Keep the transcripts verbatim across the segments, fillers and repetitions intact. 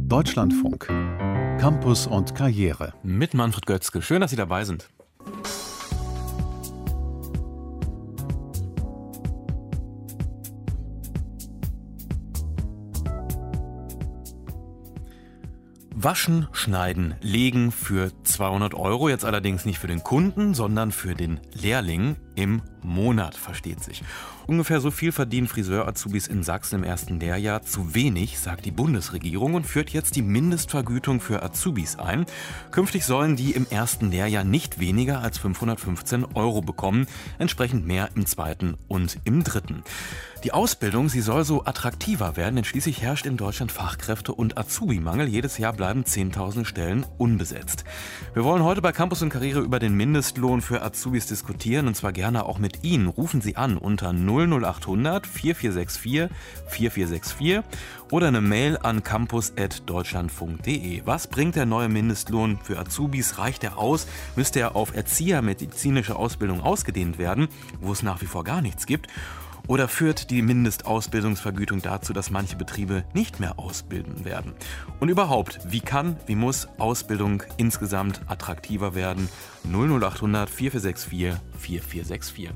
Deutschlandfunk. Campus und Karriere. Mit Manfred Götzke. Schön, dass Sie dabei sind. Waschen, schneiden, legen für zweihundert Euro, jetzt allerdings nicht für den Kunden, sondern für den Lehrling im Monat, versteht sich. Ungefähr so viel verdienen Friseur-Azubis in Sachsen im ersten Lehrjahr. Zu wenig, sagt die Bundesregierung und führt jetzt die Mindestvergütung für Azubis ein. Künftig sollen die im ersten Lehrjahr nicht weniger als fünfhundertfünfzehn Euro bekommen, entsprechend mehr im zweiten und im dritten. Die Ausbildung, sie soll so attraktiver werden, denn schließlich herrscht in Deutschland Fachkräfte- und Azubi-Mangel. Jedes Jahr bleiben zehntausend Stellen unbesetzt. Wir wollen heute bei Campus und Karriere über den Mindestlohn für Azubis diskutieren, und zwar gerne auch mit Ihnen. Rufen Sie an unter null null acht hundert vier vier sechs vier vier vier sechs vier oder eine Mail an campus at deutschlandfunk punkt de. Was bringt der neue Mindestlohn für Azubis? Reicht er aus? Müsste er auf erziehermedizinische Ausbildung ausgedehnt werden, wo es nach wie vor gar nichts gibt? Oder führt die Mindestausbildungsvergütung dazu, dass manche Betriebe nicht mehr ausbilden werden? Und überhaupt, wie kann, wie muss Ausbildung insgesamt attraktiver werden? null null acht hundert vier vier sechs vier vier vier sechs vier.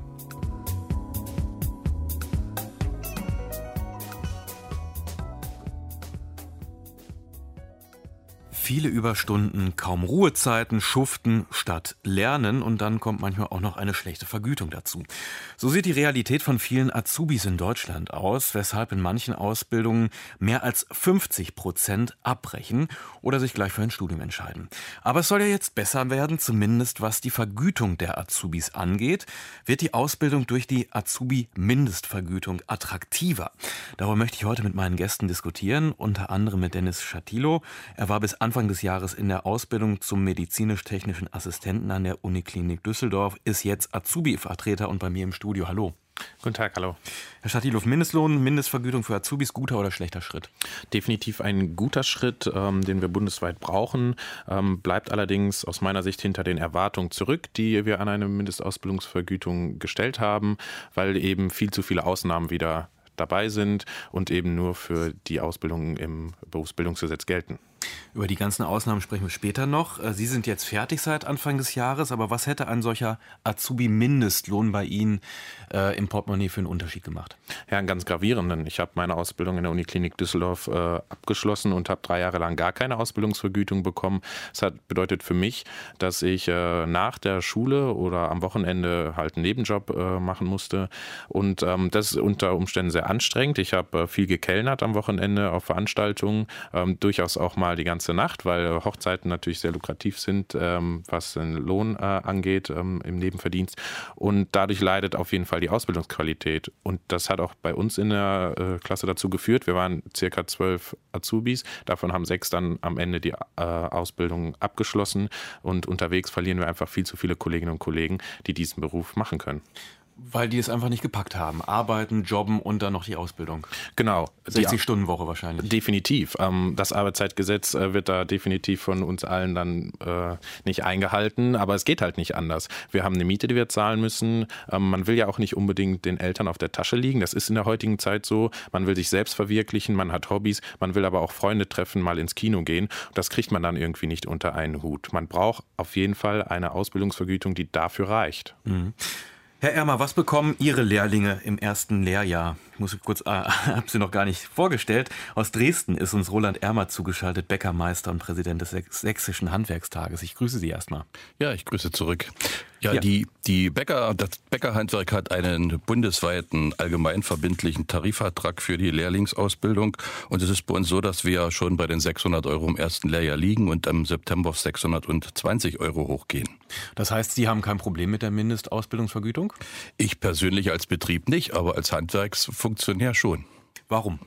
Viele Überstunden, kaum Ruhezeiten, schuften statt lernen, und dann kommt manchmal auch noch eine schlechte Vergütung dazu. So sieht die Realität von vielen Azubis in Deutschland aus, weshalb in manchen Ausbildungen mehr als fünfzig Prozent abbrechen oder sich gleich für ein Studium entscheiden. Aber es soll ja jetzt besser werden, zumindest was die Vergütung der Azubis angeht. Wird die Ausbildung durch die Azubi-Mindestvergütung attraktiver? Darüber möchte ich heute mit meinen Gästen diskutieren, unter anderem mit Dennis Schatilo. Er war bis Anfang des Jahres in der Ausbildung zum medizinisch-technischen Assistenten an der Uniklinik Düsseldorf, ist jetzt Azubi-Vertreter und bei mir im Studio. Hallo. Guten Tag, hallo. Herr Schatilo, Mindestlohn, Mindestvergütung für Azubis, guter oder schlechter Schritt? Definitiv ein guter Schritt, ähm, den wir bundesweit brauchen, ähm, bleibt allerdings aus meiner Sicht hinter den Erwartungen zurück, die wir an eine Mindestausbildungsvergütung gestellt haben, weil eben viel zu viele Ausnahmen wieder dabei sind und eben nur für die Ausbildung im Berufsbildungsgesetz gelten. Über die ganzen Ausnahmen sprechen wir später noch. Sie sind jetzt fertig seit Anfang des Jahres, aber was hätte ein solcher Azubi-Mindestlohn bei Ihnen äh, im Portemonnaie für einen Unterschied gemacht? Ja, einen ganz gravierenden. Ich habe meine Ausbildung in der Uniklinik Düsseldorf äh, abgeschlossen und habe drei Jahre lang gar keine Ausbildungsvergütung bekommen. Das hat bedeutet für mich, dass ich äh, nach der Schule oder am Wochenende halt einen Nebenjob äh, machen musste. Und ähm, das ist unter Umständen sehr anstrengend. Ich habe äh, viel gekellnert am Wochenende auf Veranstaltungen, ähm, durchaus auch mal die ganze Nacht, weil Hochzeiten natürlich sehr lukrativ sind, ähm, was den Lohn äh, angeht ähm, im Nebenverdienst. Und dadurch leidet auf jeden Fall die Ausbildungsqualität. Und das hat auch bei uns in der äh, Klasse dazu geführt. Wir waren circa zwölf Azubis. Davon haben sechs dann am Ende die äh, Ausbildung abgeschlossen. Und unterwegs verlieren wir einfach viel zu viele Kolleginnen und Kollegen, die diesen Beruf machen können. Weil die es einfach nicht gepackt haben. Arbeiten, jobben und dann noch die Ausbildung. Genau. sechzig-Stunden-Woche wahrscheinlich. Definitiv. Das Arbeitszeitgesetz wird da definitiv von uns allen dann nicht eingehalten, aber es geht halt nicht anders. Wir haben eine Miete, die wir zahlen müssen. Man will ja auch nicht unbedingt den Eltern auf der Tasche liegen. Das ist in der heutigen Zeit so. Man will sich selbst verwirklichen, man hat Hobbys, man will aber auch Freunde treffen, mal ins Kino gehen. Das kriegt man dann irgendwie nicht unter einen Hut. Man braucht auf jeden Fall eine Ausbildungsvergütung, die dafür reicht. Mhm. Herr Ermer, was bekommen Ihre Lehrlinge im ersten Lehrjahr? Ich muss kurz, äh, habe Sie noch gar nicht vorgestellt. Aus Dresden ist uns Roland Ermer zugeschaltet, Bäckermeister und Präsident des Sächsischen Handwerkstages. Ich grüße Sie erstmal. Ja, ich grüße zurück. Ja, Ja. die, die Bäcker, das Bäckerhandwerk hat einen bundesweiten allgemeinverbindlichen Tarifvertrag für die Lehrlingsausbildung. Und es ist bei uns so, dass wir schon bei den sechshundert Euro im ersten Lehrjahr liegen und im September auf sechshundertzwanzig Euro hochgehen. Das heißt, Sie haben kein Problem mit der Mindestausbildungsvergütung? Ich persönlich als Betrieb nicht, aber als Handwerksfunktionär schon. Warum?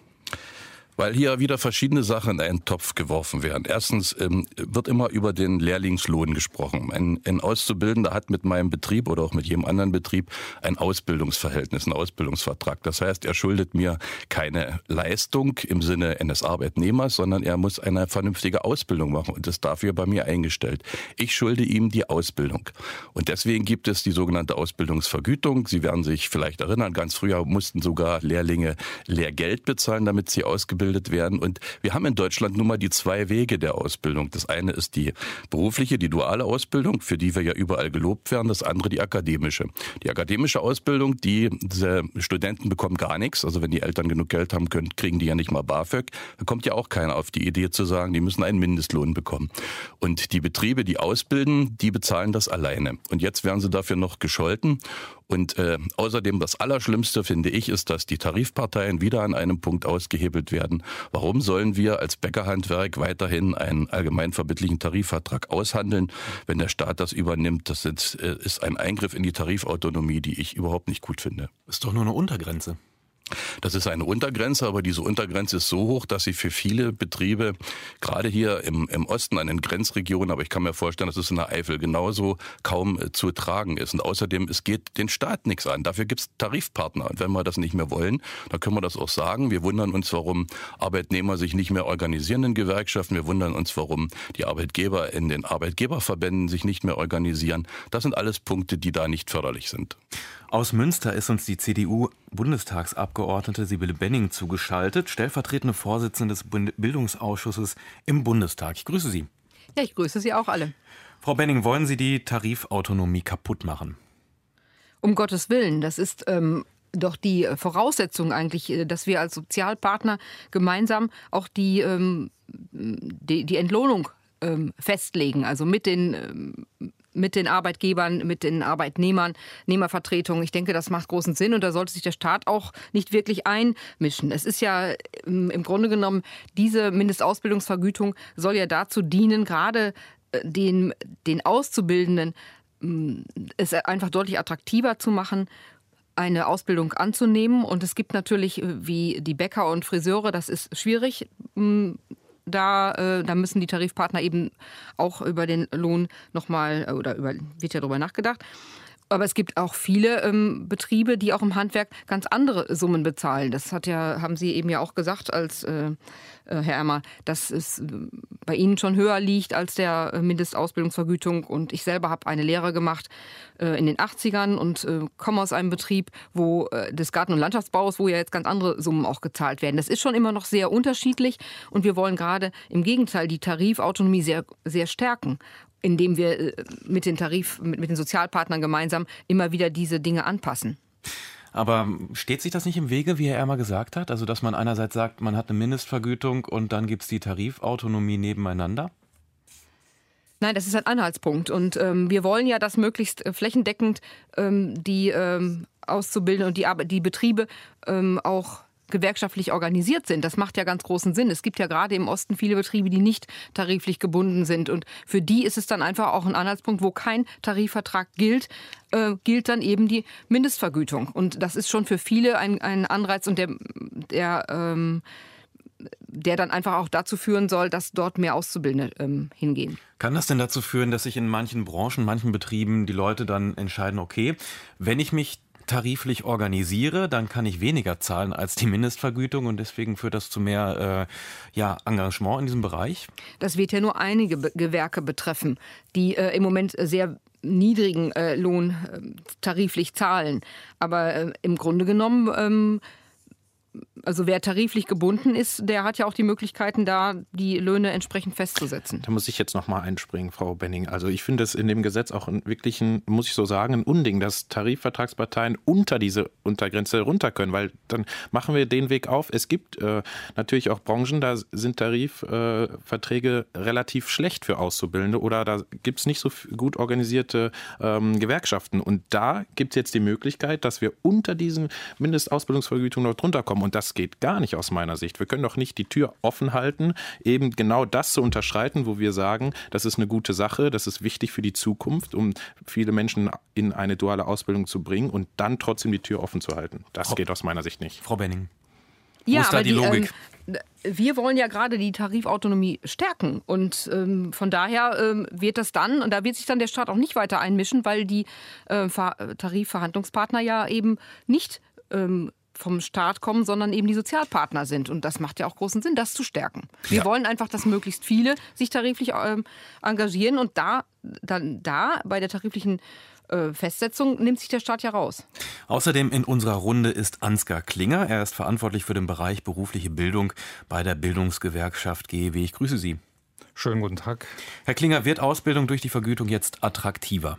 Weil hier wieder verschiedene Sachen in einen Topf geworfen werden. Erstens ähm, wird immer über den Lehrlingslohn gesprochen. Ein, ein Auszubildender hat mit meinem Betrieb oder auch mit jedem anderen Betrieb ein Ausbildungsverhältnis, einen Ausbildungsvertrag. Das heißt, er schuldet mir keine Leistung im Sinne eines Arbeitnehmers, sondern er muss eine vernünftige Ausbildung machen und ist dafür bei mir eingestellt. Ich schulde ihm die Ausbildung. Und deswegen gibt es die sogenannte Ausbildungsvergütung. Sie werden sich vielleicht erinnern, ganz früher mussten sogar Lehrlinge Lehrgeld bezahlen, damit sie ausgebildet ausgebildet werden. Und wir haben in Deutschland nun mal die zwei Wege der Ausbildung. Das eine ist die berufliche, die duale Ausbildung, für die wir ja überall gelobt werden. Das andere die akademische. Die akademische Ausbildung, die diese Studenten bekommen gar nichts. Also wenn die Eltern genug Geld haben können, kriegen die ja nicht mal BAföG. Da kommt ja auch keiner auf die Idee zu sagen, die müssen einen Mindestlohn bekommen. Und die Betriebe, die ausbilden, die bezahlen das alleine. Und jetzt werden sie dafür noch gescholten. Und äh, außerdem das Allerschlimmste, finde ich, ist, dass die Tarifparteien wieder an einem Punkt ausgehebelt werden. Warum sollen wir als Bäckerhandwerk weiterhin einen allgemeinverbindlichen Tarifvertrag aushandeln, wenn der Staat das übernimmt? Das ist, äh, ist ein Eingriff in die Tarifautonomie, die ich überhaupt nicht gut finde. Ist doch nur eine Untergrenze. Das ist eine Untergrenze, aber diese Untergrenze ist so hoch, dass sie für viele Betriebe, gerade hier im, im Osten, an den Grenzregionen, aber ich kann mir vorstellen, dass es in der Eifel genauso kaum äh, zu tragen ist. Und außerdem, es geht den Staat nichts an. Dafür gibt es Tarifpartner. Und wenn wir das nicht mehr wollen, dann können wir das auch sagen. Wir wundern uns, warum Arbeitnehmer sich nicht mehr organisieren in Gewerkschaften. Wir wundern uns, warum die Arbeitgeber in den Arbeitgeberverbänden sich nicht mehr organisieren. Das sind alles Punkte, die da nicht förderlich sind. Aus Münster ist uns die C D U-Bundestagsabgeordnete Sibylle Benning zugeschaltet, stellvertretende Vorsitzende des Bildungsausschusses im Bundestag. Ich grüße Sie. Ja, ich grüße Sie auch alle. Frau Benning, wollen Sie die Tarifautonomie kaputt machen? Um Gottes Willen, das ist ähm, doch die Voraussetzung eigentlich, dass wir als Sozialpartner gemeinsam auch die, ähm, die, die Entlohnung ähm, festlegen, also mit den ähm, mit den Arbeitgebern, mit den Arbeitnehmern, Nehmervertretungen. Ich denke, das macht großen Sinn und da sollte sich der Staat auch nicht wirklich einmischen. Es ist ja im Grunde genommen, diese Mindestausbildungsvergütung soll ja dazu dienen, gerade den, den Auszubildenden es einfach deutlich attraktiver zu machen, eine Ausbildung anzunehmen. Und es gibt natürlich wie die Bäcker und Friseure, das ist schwierig. Da, äh, da müssen die Tarifpartner eben auch über den Lohn nochmal, oder über, wird ja darüber nachgedacht. Aber es gibt auch viele ähm, Betriebe, die auch im Handwerk ganz andere Summen bezahlen. Das hat ja, haben Sie eben ja auch gesagt, als äh, äh, Herr Ermer, dass es äh, bei Ihnen schon höher liegt als der Mindestausbildungsvergütung. Und ich selber habe eine Lehre gemacht äh, in den achtzigern und äh, komme aus einem Betrieb, wo äh, des Garten- und Landschaftsbaus, wo ja jetzt ganz andere Summen auch gezahlt werden. Das ist schon immer noch sehr unterschiedlich und wir wollen gerade im Gegenteil die Tarifautonomie sehr, sehr stärken, indem wir mit den Tarif, mit, mit den Sozialpartnern gemeinsam immer wieder diese Dinge anpassen. Aber steht sich das nicht im Wege, wie Herr Ermer gesagt hat? Also dass man einerseits sagt, man hat eine Mindestvergütung und dann gibt es die Tarifautonomie nebeneinander? Nein, das ist ein Anhaltspunkt. Und ähm, wir wollen ja, dass möglichst flächendeckend ähm, die ähm, Auszubildenden und die, die Betriebe ähm, auch gewerkschaftlich organisiert sind. Das macht ja ganz großen Sinn. Es gibt ja gerade im Osten viele Betriebe, die nicht tariflich gebunden sind. Und für die ist es dann einfach auch ein Anhaltspunkt, wo kein Tarifvertrag gilt, äh, gilt dann eben die Mindestvergütung. Und das ist schon für viele ein, ein Anreiz und der, der, ähm, der dann einfach auch dazu führen soll, dass dort mehr Auszubildende ähm, hingehen. Kann das denn dazu führen, dass sich in manchen Branchen, manchen Betrieben die Leute dann entscheiden, okay, wenn ich mich tariflich organisiere, dann kann ich weniger zahlen als die Mindestvergütung und deswegen führt das zu mehr äh, ja, Engagement in diesem Bereich? Das wird ja nur einige Be- Gewerke betreffen, die äh, im Moment sehr niedrigen äh, Lohn äh, tariflich zahlen. Aber äh, im Grunde genommen, ähm, also wer tariflich gebunden ist, der hat ja auch die Möglichkeiten, da die Löhne entsprechend festzusetzen. Da muss ich jetzt noch mal einspringen, Frau Benning. Also ich finde es in dem Gesetz auch wirklich ein, muss ich so sagen, ein Unding, dass Tarifvertragsparteien unter diese Untergrenze runter können, weil dann machen wir den Weg auf. Es gibt äh, natürlich auch Branchen, da sind Tarifverträge äh, relativ schlecht für Auszubildende oder da gibt es nicht so gut organisierte ähm, Gewerkschaften. Und da gibt es jetzt die Möglichkeit, dass wir unter diesen Mindestausbildungsvergütungen noch drunter kommen. Und das geht gar nicht aus meiner Sicht. Wir können doch nicht die Tür offen halten, eben genau das zu unterschreiten, wo wir sagen, das ist eine gute Sache, das ist wichtig für die Zukunft, um viele Menschen in eine duale Ausbildung zu bringen und dann trotzdem die Tür offen zu halten. Das Frau, geht aus meiner Sicht nicht. Frau Benning. Ja, Wo ist da die, die Logik? Ähm, wir wollen ja gerade die Tarifautonomie stärken und ähm, von daher ähm, wird das dann, und da wird sich dann der Staat auch nicht weiter einmischen, weil die äh, Tarifverhandlungspartner ja eben nicht ähm, vom Staat kommen, sondern eben die Sozialpartner sind. Und das macht ja auch großen Sinn, das zu stärken. Wir ja. wollen einfach, dass möglichst viele sich tariflich ähm, engagieren und da, dann, da bei der tariflichen Festsetzung nimmt sich der Staat ja raus. Außerdem in unserer Runde ist Ansgar Klinger. Er ist verantwortlich für den Bereich berufliche Bildung bei der Bildungsgewerkschaft G E W. Ich grüße Sie. Schönen guten Tag. Herr Klinger, wird Ausbildung durch die Vergütung jetzt attraktiver?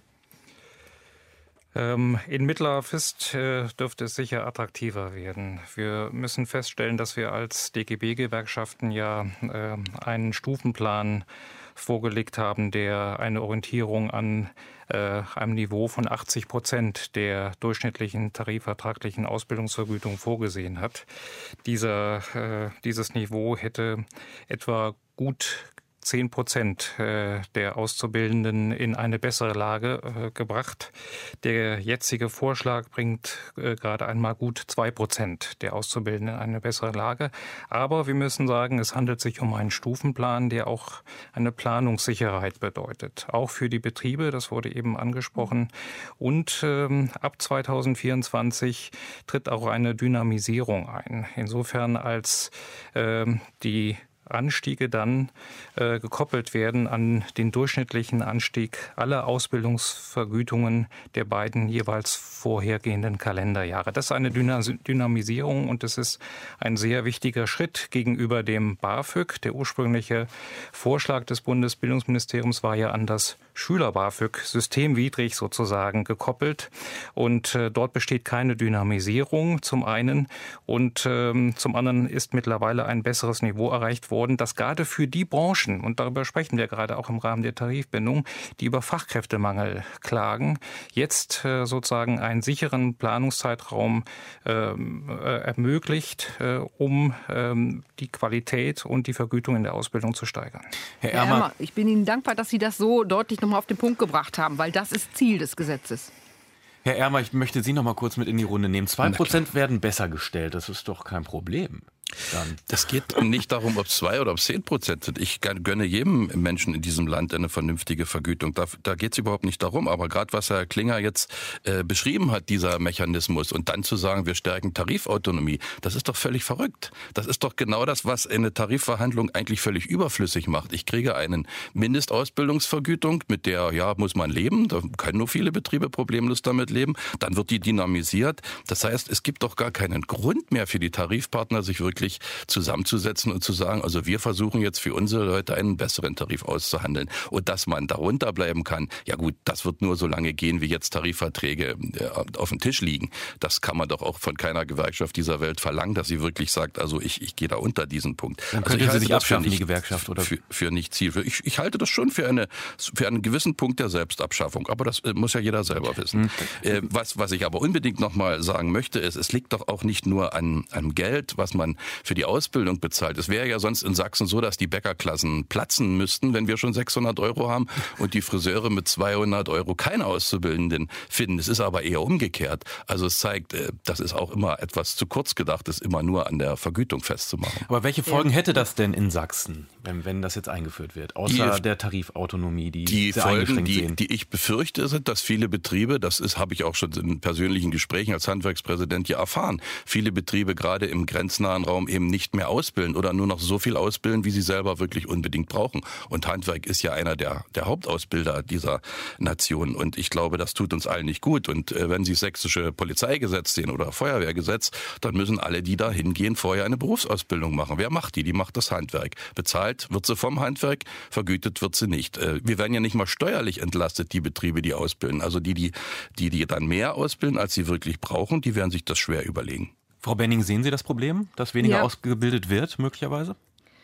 Ähm, in mittlerer Frist äh, dürfte es sicher attraktiver werden. Wir müssen feststellen, dass wir als D G B-Gewerkschaften ja äh, einen Stufenplan vorgelegt haben, der eine Orientierung an äh, einem Niveau von achtzig Prozent der durchschnittlichen tarifvertraglichen Ausbildungsvergütung vorgesehen hat. Dieser, äh, dieses Niveau hätte etwa gut zehn Prozent der Auszubildenden in eine bessere Lage gebracht. Der jetzige Vorschlag bringt gerade einmal gut zwei Prozent der Auszubildenden in eine bessere Lage. Aber wir müssen sagen, es handelt sich um einen Stufenplan, der auch eine Planungssicherheit bedeutet. Auch für die Betriebe, das wurde eben angesprochen. Und ähm, ab zweitausendvierundzwanzig tritt auch eine Dynamisierung ein. Insofern als ähm, die Anstiege dann äh, gekoppelt werden an den durchschnittlichen Anstieg aller Ausbildungsvergütungen der beiden jeweils vorhergehenden Kalenderjahre. Das ist eine Dyna- Dynamisierung und es ist ein sehr wichtiger Schritt gegenüber dem BAföG. Der ursprüngliche Vorschlag des Bundesbildungsministeriums war ja an das Schüler-BAföG systemwidrig sozusagen gekoppelt und äh, dort besteht keine Dynamisierung zum einen und ähm, zum anderen ist mittlerweile ein besseres Niveau erreicht worden, dass gerade für die Branchen, und darüber sprechen wir gerade auch im Rahmen der Tarifbindung, die über Fachkräftemangel klagen, jetzt äh, sozusagen einen sicheren Planungszeitraum äh, äh, ermöglicht, äh, um äh, die Qualität und die Vergütung in der Ausbildung zu steigern. Herr Ermer, Herr Ermer, ich bin Ihnen dankbar, dass Sie das so deutlich nochmal auf den Punkt gebracht haben, weil das ist Ziel des Gesetzes. Herr Ermer, ich möchte Sie noch mal kurz mit in die Runde nehmen. Zwei Prozent werden besser gestellt, das ist doch kein Problem. Dann. Das geht nicht darum, ob es zwei oder ob es zehn Prozent sind. Ich gönne jedem Menschen in diesem Land eine vernünftige Vergütung. Da, da geht es überhaupt nicht darum. Aber gerade was Herr Klinger jetzt äh, beschrieben hat, dieser Mechanismus, und dann zu sagen, wir stärken Tarifautonomie, das ist doch völlig verrückt. Das ist doch genau das, was eine Tarifverhandlung eigentlich völlig überflüssig macht. Ich kriege eine Mindestausbildungsvergütung, mit der ja muss man leben. Da können nur viele Betriebe problemlos damit leben. Dann wird die dynamisiert. Das heißt, es gibt doch gar keinen Grund mehr für die Tarifpartner, sich wirklich zusammenzusetzen und zu sagen, also wir versuchen jetzt für unsere Leute einen besseren Tarif auszuhandeln. Und dass man darunter bleiben kann, ja gut, das wird nur so lange gehen, wie jetzt Tarifverträge auf dem Tisch liegen. Das kann man doch auch von keiner Gewerkschaft dieser Welt verlangen, dass sie wirklich sagt, also ich, ich gehe da unter diesen Punkt. Dann könnte also sie sich abschaffen, die Gewerkschaft, oder? Für, für nicht zielführend. Ich, ich halte das schon für, eine, für einen gewissen Punkt der Selbstabschaffung. Aber das muss ja jeder selber wissen. Mhm. Äh, was, was ich aber unbedingt noch mal sagen möchte, ist, es liegt doch auch nicht nur an, an Geld, was man für die Ausbildung bezahlt. Es wäre ja sonst in Sachsen so, dass die Bäckerklassen platzen müssten, wenn wir schon sechshundert Euro haben und die Friseure mit zweihundert Euro keine Auszubildenden finden. Es ist aber eher umgekehrt. Also es zeigt, das ist auch immer etwas zu kurz gedacht, das immer nur an der Vergütung festzumachen. Aber welche Folgen hätte das denn in Sachsen, wenn, wenn das jetzt eingeführt wird, außer die, der Tarifautonomie, die Die sehr Folgen, die, sehen? die ich befürchte, sind, dass viele Betriebe, das ist, habe ich auch schon in persönlichen Gesprächen als Handwerkspräsident ja erfahren, viele Betriebe gerade im grenznahen Raum eben nicht mehr ausbilden oder nur noch so viel ausbilden, wie sie selber wirklich unbedingt brauchen. Und Handwerk ist ja einer der, der Hauptausbilder dieser Nation. Und ich glaube, das tut uns allen nicht gut. Und äh, wenn Sie das sächsische Polizeigesetz sehen oder Feuerwehrgesetz, dann müssen alle, die da hingehen, vorher eine Berufsausbildung machen. Wer macht die? Die macht das Handwerk. Bezahlt wird sie vom Handwerk, vergütet wird sie nicht. Äh, wir werden ja nicht mal steuerlich entlastet, die Betriebe, die ausbilden. Also die, die, die, die dann mehr ausbilden, als sie wirklich brauchen, die werden sich das schwer überlegen. Frau Benning, sehen Sie das Problem, dass weniger Ja. ausgebildet wird, möglicherweise?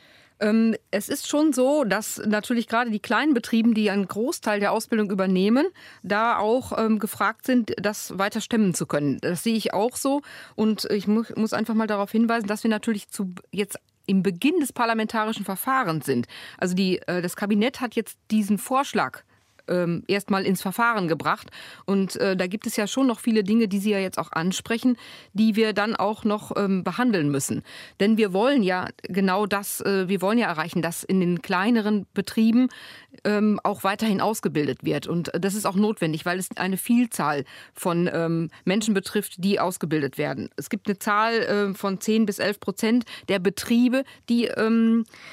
Ähm, es ist schon so, dass natürlich gerade die kleinen Betrieben, die einen Großteil der Ausbildung übernehmen, da auch ähm, gefragt sind, das weiter stemmen zu können. Das sehe ich auch so. Und ich mu- muss einfach mal darauf hinweisen, dass wir natürlich zu jetzt im Beginn des parlamentarischen Verfahrens sind. Also die, äh, das Kabinett hat jetzt diesen Vorschlag ähm, erstmal ins Verfahren gebracht. Und äh, da gibt es ja schon noch viele Dinge, die Sie ja jetzt auch ansprechen, die wir dann auch noch ähm, behandeln müssen. Denn wir wollen ja genau das, äh, wir wollen ja erreichen, dass in den kleineren Betrieben ähm, auch weiterhin ausgebildet wird. Und das ist auch notwendig, weil es eine Vielzahl von ähm, Menschen betrifft, die ausgebildet werden. Es gibt eine Zahl äh, von zehn bis elf Prozent der Betriebe, die ähm,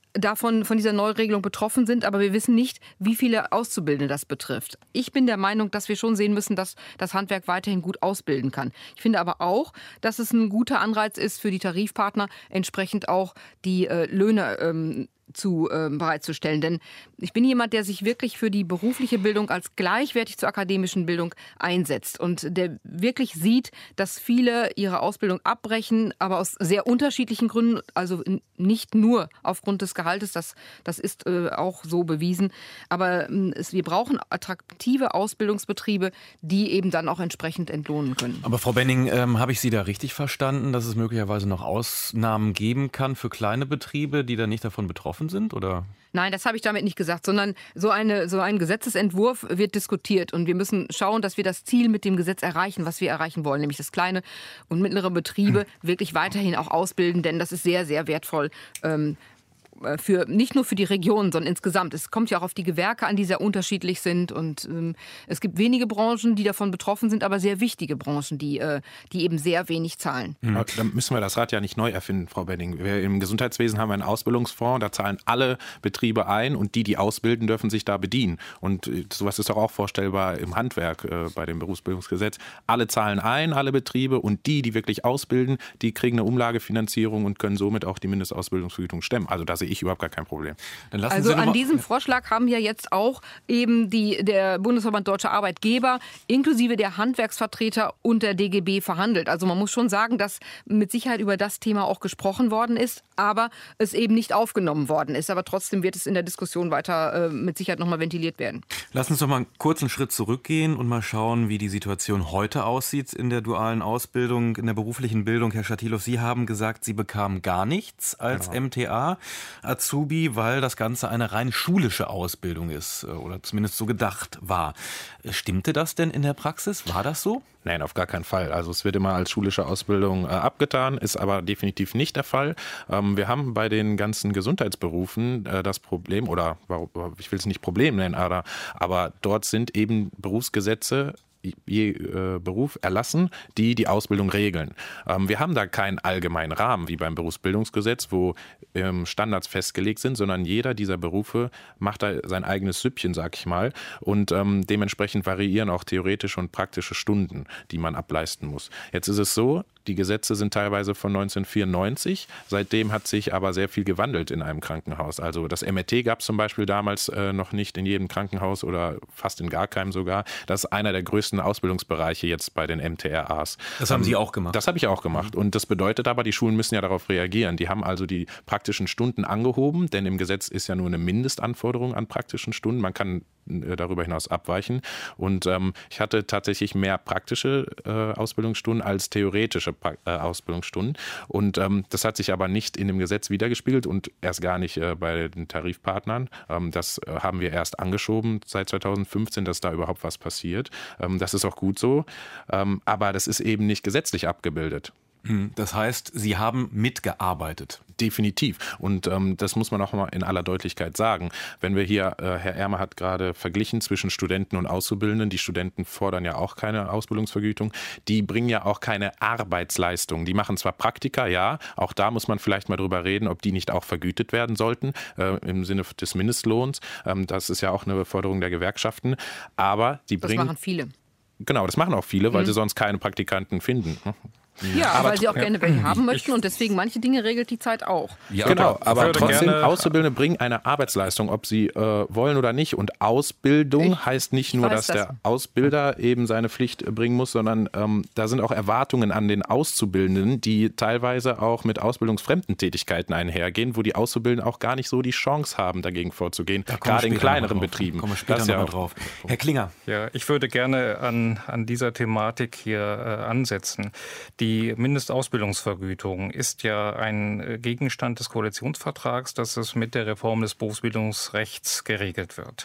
davon von dieser Neuregelung betroffen sind, aber wir wissen nicht, wie viele Auszubildende das betrifft. Ich bin der Meinung, dass wir schon sehen müssen, dass das Handwerk weiterhin gut ausbilden kann. Ich finde aber auch, dass es ein guter Anreiz ist für die Tarifpartner, entsprechend auch die äh, Löhne ähm, zu äh, bereitzustellen. Denn ich bin jemand, der sich wirklich für die berufliche Bildung als gleichwertig zur akademischen Bildung einsetzt und der wirklich sieht, dass viele ihre Ausbildung abbrechen, aber aus sehr unterschiedlichen Gründen, also nicht nur aufgrund des Gehaltes, das, das ist äh, auch so bewiesen, aber äh, es, wir brauchen attraktive Ausbildungsbetriebe, die eben dann auch entsprechend entlohnen können. Aber Frau Benning, ähm, habe ich Sie da richtig verstanden, dass es möglicherweise noch Ausnahmen geben kann für kleine Betriebe, die dann nicht davon betroffen sind, oder? Nein, das habe ich damit nicht gesagt, sondern so, eine, so ein Gesetzesentwurf wird diskutiert und wir müssen schauen, dass wir das Ziel mit dem Gesetz erreichen, was wir erreichen wollen, nämlich dass kleine und mittlere Betriebe wirklich weiterhin auch ausbilden, denn das ist sehr, sehr wertvoll. Ähm, Für, nicht nur für die Region, sondern insgesamt. Es kommt ja auch auf die Gewerke an, die sehr unterschiedlich sind. Und ähm, es gibt wenige Branchen, die davon betroffen sind, aber sehr wichtige Branchen, die, äh, die eben sehr wenig zahlen. Mhm. Dann müssen wir das Rad ja nicht neu erfinden, Frau Benning. Wir im Gesundheitswesen haben wir einen Ausbildungsfonds, da zahlen alle Betriebe ein und die, die ausbilden, dürfen sich da bedienen. Und sowas ist doch auch vorstellbar im Handwerk äh, bei dem Berufsbildungsgesetz. Alle zahlen ein, alle Betriebe, und die, die wirklich ausbilden, die kriegen eine Umlagefinanzierung und können somit auch die Mindestausbildungsvergütung stemmen. Also da sehe ich überhaupt gar kein Problem. Dann lassen also Sie an diesem Vorschlag haben ja jetzt auch eben die, der Bundesverband Deutscher Arbeitgeber inklusive der Handwerksvertreter und der D G B verhandelt. Also man muss schon sagen, dass mit Sicherheit über das Thema auch gesprochen worden ist, aber es eben nicht aufgenommen worden ist. Aber trotzdem wird es in der Diskussion weiter äh, mit Sicherheit nochmal ventiliert werden. Lass uns doch mal einen kurzen Schritt zurückgehen und mal schauen, wie die Situation heute aussieht in der dualen Ausbildung, in der beruflichen Bildung. Herr Schatilo, Sie haben gesagt, Sie bekamen gar nichts als genau. M T A. Azubi, weil das Ganze eine rein schulische Ausbildung ist oder zumindest so gedacht war. Stimmte das denn in der Praxis? War das so? Nein, auf gar keinen Fall. Also es wird immer als schulische Ausbildung äh, abgetan, ist aber definitiv nicht der Fall. Ähm, wir haben bei den ganzen Gesundheitsberufen äh, das Problem, oder ich will es nicht Problem nennen, aber, aber dort sind eben Berufsgesetze je äh, Beruf erlassen, die die Ausbildung regeln. Ähm, wir haben da keinen allgemeinen Rahmen wie beim Berufsbildungsgesetz, wo ähm, Standards festgelegt sind, sondern jeder dieser Berufe macht da sein eigenes Süppchen, sag ich mal, und ähm, dementsprechend variieren auch theoretische und praktische Stunden, die man ableisten muss. Jetzt ist es so, die Gesetze sind teilweise von neunzehnhundertvierundneunzig. Seitdem hat sich aber sehr viel gewandelt in einem Krankenhaus. Also das M R T gab es zum Beispiel damals äh, noch nicht in jedem Krankenhaus oder fast in gar keinem sogar. Das ist einer der größten Ausbildungsbereiche jetzt bei den M T R As. Das haben ähm, Sie auch gemacht? Das habe ich auch gemacht. Und das bedeutet aber, die Schulen müssen ja darauf reagieren. Die haben also die praktischen Stunden angehoben, denn im Gesetz ist ja nur eine Mindestanforderung an praktischen Stunden. Man kann äh, darüber hinaus abweichen. Und ähm, ich hatte tatsächlich mehr praktische äh, Ausbildungsstunden als theoretische Ausbildungsstunden. Und ähm, das hat sich aber nicht in dem Gesetz wiedergespiegelt und erst gar nicht äh, bei den Tarifpartnern. Ähm, das äh, haben wir erst angeschoben seit zweitausendfünfzehn, dass da überhaupt was passiert. Ähm, das ist auch gut so. Ähm, aber das ist eben nicht gesetzlich abgebildet. Das heißt, Sie haben mitgearbeitet. Definitiv. Und ähm, das muss man auch mal in aller Deutlichkeit sagen. Wenn wir hier, äh, Herr Ermer hat gerade verglichen zwischen Studenten und Auszubildenden. Die Studenten fordern ja auch keine Ausbildungsvergütung. Die bringen ja auch keine Arbeitsleistung. Die machen zwar Praktika, ja. Auch da muss man vielleicht mal drüber reden, ob die nicht auch vergütet werden sollten, äh, im Sinne des Mindestlohns. Ähm, das ist ja auch eine Forderung der Gewerkschaften. Aber die bringen... Das machen viele. Genau, das machen auch viele, weil mhm. sie sonst keine Praktikanten finden. Ja, aber weil sie auch ja. gerne welche haben möchten und deswegen manche Dinge regelt die Zeit auch. Ja, genau, aber trotzdem, Auszubildende bringen eine Arbeitsleistung, ob sie äh, wollen oder nicht. Und Ausbildung ich, heißt nicht nur, dass das. der Ausbilder eben seine Pflicht bringen muss, sondern ähm, da sind auch Erwartungen an den Auszubildenden, die teilweise auch mit ausbildungsfremden Tätigkeiten einhergehen, wo die Auszubildenden auch gar nicht so die Chance haben, dagegen vorzugehen, gerade in kleineren Betrieben. Kommen wir später noch mal drauf. Herr Klinger. Ja, ich würde gerne an, an dieser Thematik hier äh, ansetzen. Die Die Mindestausbildungsvergütung ist ja ein Gegenstand des Koalitionsvertrags, dass es mit der Reform des Berufsbildungsrechts geregelt wird.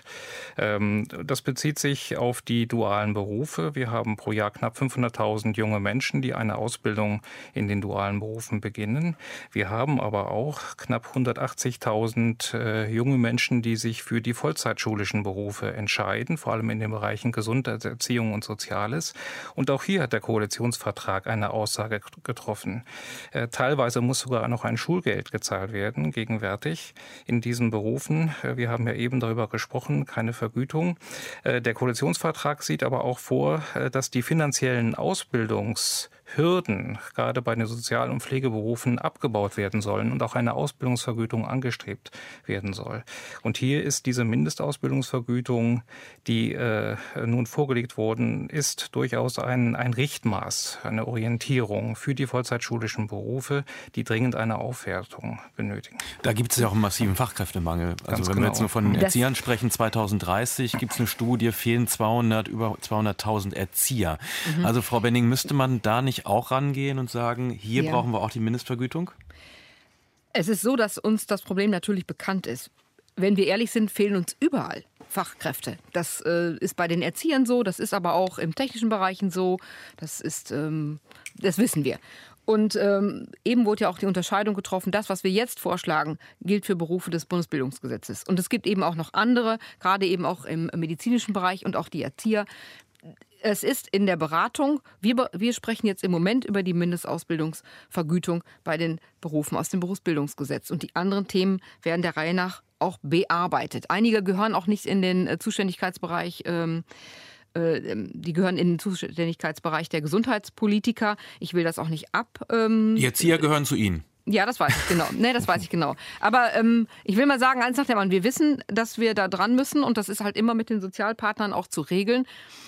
Das bezieht sich auf die dualen Berufe. Wir haben pro Jahr knapp fünfhunderttausend junge Menschen, die eine Ausbildung in den dualen Berufen beginnen. Wir haben aber auch knapp hundertachtzigtausend junge Menschen, die sich für die vollzeitschulischen Berufe entscheiden, vor allem in den Bereichen Gesundheit, Erziehung und Soziales. Und auch hier hat der Koalitionsvertrag eine Ausbildung Aussage getroffen. Äh, teilweise muss sogar noch ein Schulgeld gezahlt werden, gegenwärtig in diesen Berufen. Äh, wir haben ja eben darüber gesprochen, keine Vergütung. Äh, der Koalitionsvertrag sieht aber auch vor, äh, dass die finanziellen Ausbildungshürden gerade bei den Sozial- und Pflegeberufen abgebaut werden sollen und auch eine Ausbildungsvergütung angestrebt werden soll. Und hier ist diese Mindestausbildungsvergütung, die äh, nun vorgelegt worden ist, durchaus ein, ein Richtmaß, eine Orientierung für die vollzeitschulischen Berufe, die dringend eine Aufwertung benötigen. Da gibt es ja auch einen massiven Fachkräftemangel. Also Ganz wenn genau. wir jetzt nur von Das Erziehern sprechen, zweitausenddreißig gibt es eine Studie, fehlen zweihundert, über zweihunderttausend Erzieher. Mhm. Also Frau Benning, müsste man da nicht auch rangehen und sagen, hier ja. brauchen wir auch die Mindestvergütung? Es ist so, dass uns das Problem natürlich bekannt ist. Wenn wir ehrlich sind, fehlen uns überall Fachkräfte. Das äh, ist bei den Erziehern so, das ist aber auch im technischen Bereichen so. Das ist, ähm, das wissen wir. Und ähm, eben wurde ja auch die Unterscheidung getroffen, das, was wir jetzt vorschlagen, gilt für Berufe des Bundesbildungsgesetzes. Und es gibt eben auch noch andere, gerade eben auch im medizinischen Bereich und auch die Erzieher. Es ist in der Beratung, wir, wir sprechen jetzt im Moment über die Mindestausbildungsvergütung bei den Berufen aus dem Berufsbildungsgesetz. Und die anderen Themen werden der Reihe nach auch bearbeitet. Einige gehören auch nicht in den Zuständigkeitsbereich, ähm, äh, die gehören in den Zuständigkeitsbereich der Gesundheitspolitiker. Ich will das auch nicht ab. Ähm, die Erzieher gehören zu Ihnen. Ja, das weiß ich genau. Nee, das weiß ich genau. Aber ähm, ich will mal sagen, eins nach dem anderen, wir wissen, dass wir da dran müssen und das ist halt immer mit den Sozialpartnern auch zu regeln.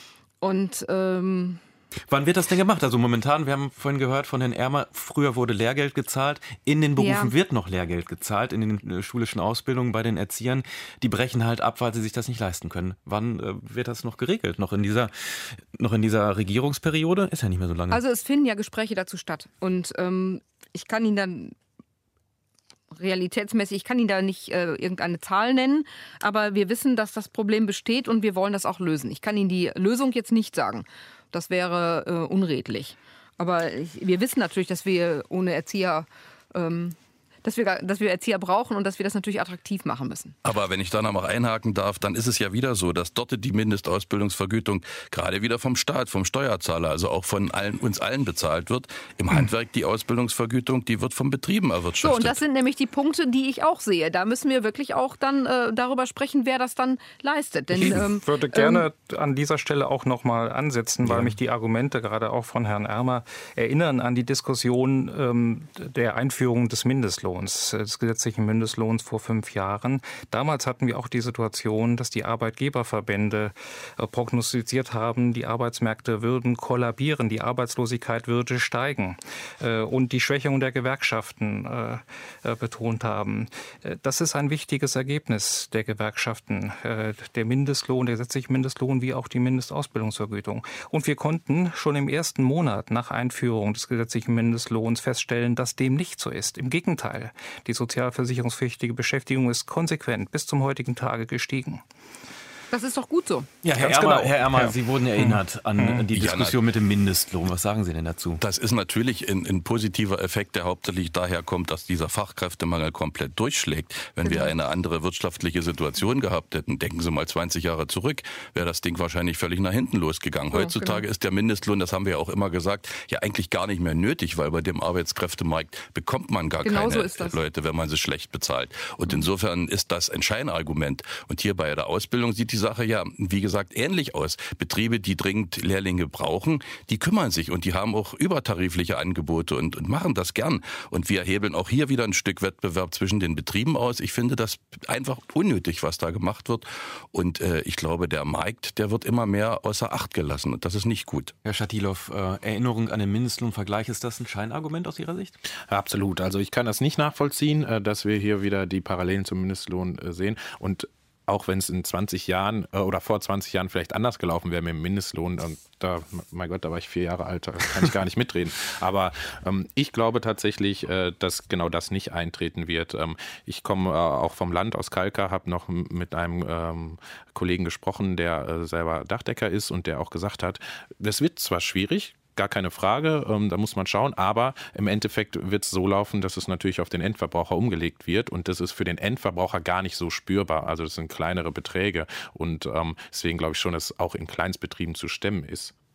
Und ähm wann wird das denn gemacht? Also momentan, wir haben vorhin gehört von Herrn Ermer, früher wurde Lehrgeld gezahlt. In den Berufen ja. wird noch Lehrgeld gezahlt, in den schulischen Ausbildungen bei den Erziehern. Die brechen halt ab, weil sie sich das nicht leisten können. Wann äh, wird das noch geregelt? Noch in dieser, noch in dieser Regierungsperiode? Ist ja nicht mehr so lange. Also es finden ja Gespräche dazu statt. Und ähm, ich kann Ihnen dann realitätsmäßig, ich kann Ihnen da nicht äh, irgendeine Zahl nennen, aber wir wissen, dass das Problem besteht und wir wollen das auch lösen. Ich kann Ihnen die Lösung jetzt nicht sagen. Das wäre äh, unredlich. Aber ich, wir wissen natürlich, dass wir ohne Erzieher, ähm, dass wir, dass wir Erzieher brauchen und dass wir das natürlich attraktiv machen müssen. Aber wenn ich da noch mal einhaken darf, dann ist es ja wieder so, dass dort die Mindestausbildungsvergütung gerade wieder vom Staat, vom Steuerzahler, also auch von allen, uns allen bezahlt wird. Im Handwerk die Ausbildungsvergütung, die wird von Betrieben erwirtschaftet. So, und das sind nämlich die Punkte, die ich auch sehe. Da müssen wir wirklich auch dann äh, darüber sprechen, wer das dann leistet. Denn, ich ähm, würde gerne ähm, an dieser Stelle auch noch mal ansetzen, weil ja. mich die Argumente gerade auch von Herrn Ermer erinnern an die Diskussion ähm, der Einführung des Mindestlohns. des gesetzlichen Mindestlohns vor fünf Jahren. Damals hatten wir auch die Situation, dass die Arbeitgeberverbände äh, prognostiziert haben, die Arbeitsmärkte würden kollabieren, die Arbeitslosigkeit würde steigen äh, und die Schwächung der Gewerkschaften äh, äh, betont haben. Äh, das ist ein wichtiges Ergebnis der Gewerkschaften, äh, der Mindestlohn, der gesetzliche Mindestlohn wie auch die Mindestausbildungsvergütung. Und wir konnten schon im ersten Monat nach Einführung des gesetzlichen Mindestlohns feststellen, dass dem nicht so ist. Im Gegenteil. Die sozialversicherungspflichtige Beschäftigung ist konsequent bis zum heutigen Tage gestiegen. Das ist doch gut so. Ja, Herr Ganz Ermer, genau. Herr Ermer, Ja. Sie wurden erinnert an Mhm. die Diskussion mit dem Mindestlohn. Was sagen Sie denn dazu? Das ist natürlich ein, ein positiver Effekt, der hauptsächlich daher kommt, dass dieser Fachkräftemangel komplett durchschlägt. Wenn Genau. wir eine andere wirtschaftliche Situation gehabt hätten, denken Sie mal zwanzig Jahre zurück, wäre das Ding wahrscheinlich völlig nach hinten losgegangen. Ja, Heutzutage genau. ist der Mindestlohn, das haben wir ja auch immer gesagt, ja eigentlich gar nicht mehr nötig, weil bei dem Arbeitskräftemarkt bekommt man gar Genau so keine ist das. Leute, wenn man sie schlecht bezahlt. Und insofern ist das ein Scheinargument. Und hier bei der Ausbildung sieht die Sache ja, wie gesagt, ähnlich aus. Betriebe, die dringend Lehrlinge brauchen, die kümmern sich und die haben auch übertarifliche Angebote und, und machen das gern. Und wir hebeln auch hier wieder ein Stück Wettbewerb zwischen den Betrieben aus. Ich finde das einfach unnötig, was da gemacht wird. Und äh, ich glaube, der Markt, der wird immer mehr außer Acht gelassen. Und das ist nicht gut. Herr Schatilow, äh, Erinnerung an den Mindestlohnvergleich, ist das ein Scheinargument aus Ihrer Sicht? Absolut. Also ich kann das nicht nachvollziehen, äh, dass wir hier wieder die Parallelen zum Mindestlohn äh, sehen. Und auch wenn es in zwanzig Jahren äh, oder vor zwanzig Jahren vielleicht anders gelaufen wäre mit dem Mindestlohn, und da, mein Gott, da war ich vier Jahre alt, da kann ich gar nicht mitreden. Aber ähm, ich glaube tatsächlich, äh, dass genau das nicht eintreten wird. Ähm, ich komme äh, auch vom Land aus Kalkar, habe noch m- mit einem ähm, Kollegen gesprochen, der äh, selber Dachdecker ist und der auch gesagt hat, das wird zwar schwierig, gar keine Frage, ähm, da muss man schauen, aber im Endeffekt wird es so laufen, dass es natürlich auf den Endverbraucher umgelegt wird und das ist für den Endverbraucher gar nicht so spürbar, also das sind kleinere Beträge und ähm, deswegen glaube ich schon, dass es auch in Kleinstbetrieben zu stemmen ist.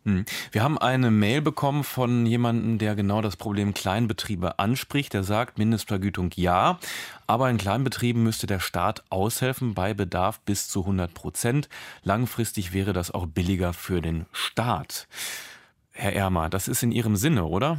Wir haben eine Mail bekommen von jemandem, der genau das Problem Kleinbetriebe anspricht. Der sagt, Mindestvergütung ja, aber in Kleinbetrieben müsste der Staat aushelfen bei Bedarf bis zu hundert Prozent. Langfristig wäre das auch billiger für den Staat. Herr Ermer, das ist in Ihrem Sinne, oder?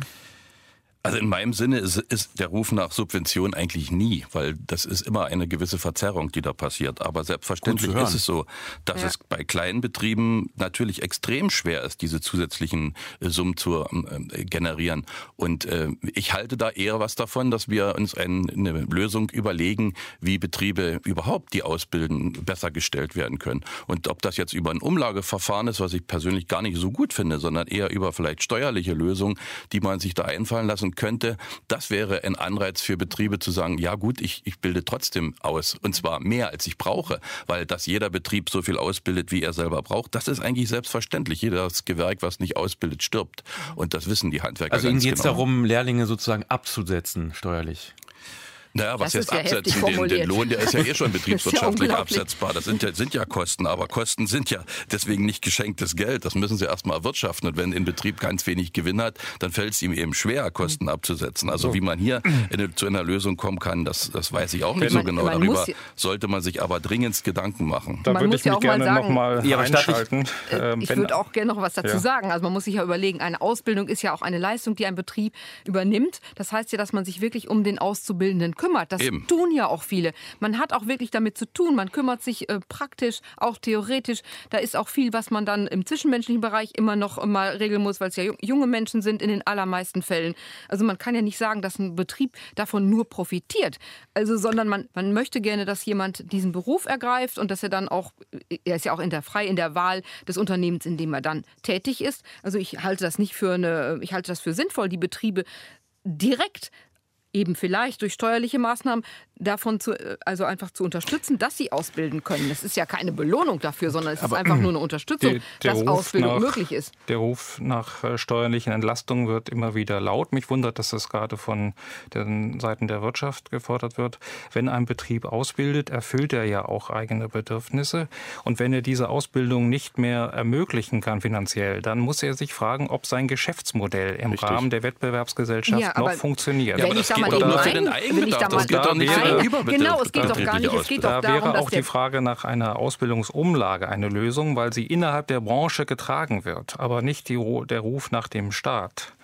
Also in meinem Sinne ist, ist der Ruf nach Subvention eigentlich nie, weil das ist immer eine gewisse Verzerrung, die da passiert. Aber selbstverständlich ist es so, dass ja. es bei kleinen Betrieben natürlich extrem schwer ist, diese zusätzlichen äh, Summen zu äh, generieren. Und äh, ich halte da eher was davon, dass wir uns ein, eine Lösung überlegen, wie Betriebe überhaupt, die ausbilden, besser gestellt werden können. Und ob das jetzt über ein Umlageverfahren ist, was ich persönlich gar nicht so gut finde, sondern eher über vielleicht steuerliche Lösungen, die man sich da einfallen lassen könnte, das wäre ein Anreiz für Betriebe zu sagen, ja gut, ich, ich bilde trotzdem aus und zwar mehr als ich brauche, weil dass jeder Betrieb so viel ausbildet, wie er selber braucht, das ist eigentlich selbstverständlich. Jedes Gewerk, was nicht ausbildet, stirbt und das wissen die Handwerker also ganz Ihnen geht es genau. darum, Lehrlinge sozusagen abzusetzen steuerlich? Naja, was das jetzt ja absetzen, den, den Lohn, der ist ja eh schon betriebswirtschaftlich ja absetzbar. Das sind ja, sind ja Kosten, aber Kosten sind ja deswegen nicht geschenktes Geld. Das müssen sie erstmal erwirtschaften. Und wenn ein Betrieb ganz wenig Gewinn hat, dann fällt es ihm eben schwer, Kosten abzusetzen. Also so. Wie man hier in eine, zu einer Lösung kommen kann, das, das weiß ich auch nicht man, so genau. Darüber sollte man sich aber dringend Gedanken machen. Da würde ich mich gerne nochmal ja, einschalten. Ich, äh, ich würde auch gerne noch was dazu ja. sagen. Also man muss sich ja überlegen, eine Ausbildung ist ja auch eine Leistung, die ein Betrieb übernimmt. Das heißt ja, dass man sich wirklich um den Auszubildenden kümmert. Das eben. tun ja auch viele. Man hat auch wirklich damit zu tun. Man kümmert sich äh, praktisch, auch theoretisch. Da ist auch viel, was man dann im zwischenmenschlichen Bereich immer noch mal regeln muss, weil es ja junge Menschen sind in den allermeisten Fällen. Also man kann ja nicht sagen, dass ein Betrieb davon nur profitiert. Also, sondern man, man möchte gerne, dass jemand diesen Beruf ergreift und dass er dann auch, er ist ja auch in der, frei in der Wahl des Unternehmens, in dem er dann tätig ist. Also ich halte das nicht für eine, ich halte das für sinnvoll, die Betriebe direkt eben vielleicht durch steuerliche Maßnahmen davon zu, also einfach zu unterstützen, dass sie ausbilden können. Das ist ja keine Belohnung dafür, sondern es ist Aber einfach nur eine Unterstützung, der, der dass Ruf Ausbildung nach, möglich ist. Der Ruf nach steuerlichen Entlastungen wird immer wieder laut. Mich wundert, dass das gerade von den Seiten der Wirtschaft gefordert wird. Wenn ein Betrieb ausbildet, erfüllt er ja auch eigene Bedürfnisse. Und wenn er diese Ausbildung nicht mehr ermöglichen kann finanziell, dann muss er sich fragen, ob sein Geschäftsmodell im Richtig. Rahmen der Wettbewerbsgesellschaft ja, noch funktioniert. Ja, aber das geht doch nur für den Eigenbedarf. Das geht doch nicht für den Überbedarf. Genau, es geht doch gar nicht. Es geht doch da wäre auch die Frage nach einer Ausbildungsumlage eine Lösung, weil sie innerhalb der Branche getragen wird, aber nicht die, der Ruf nach dem Staat.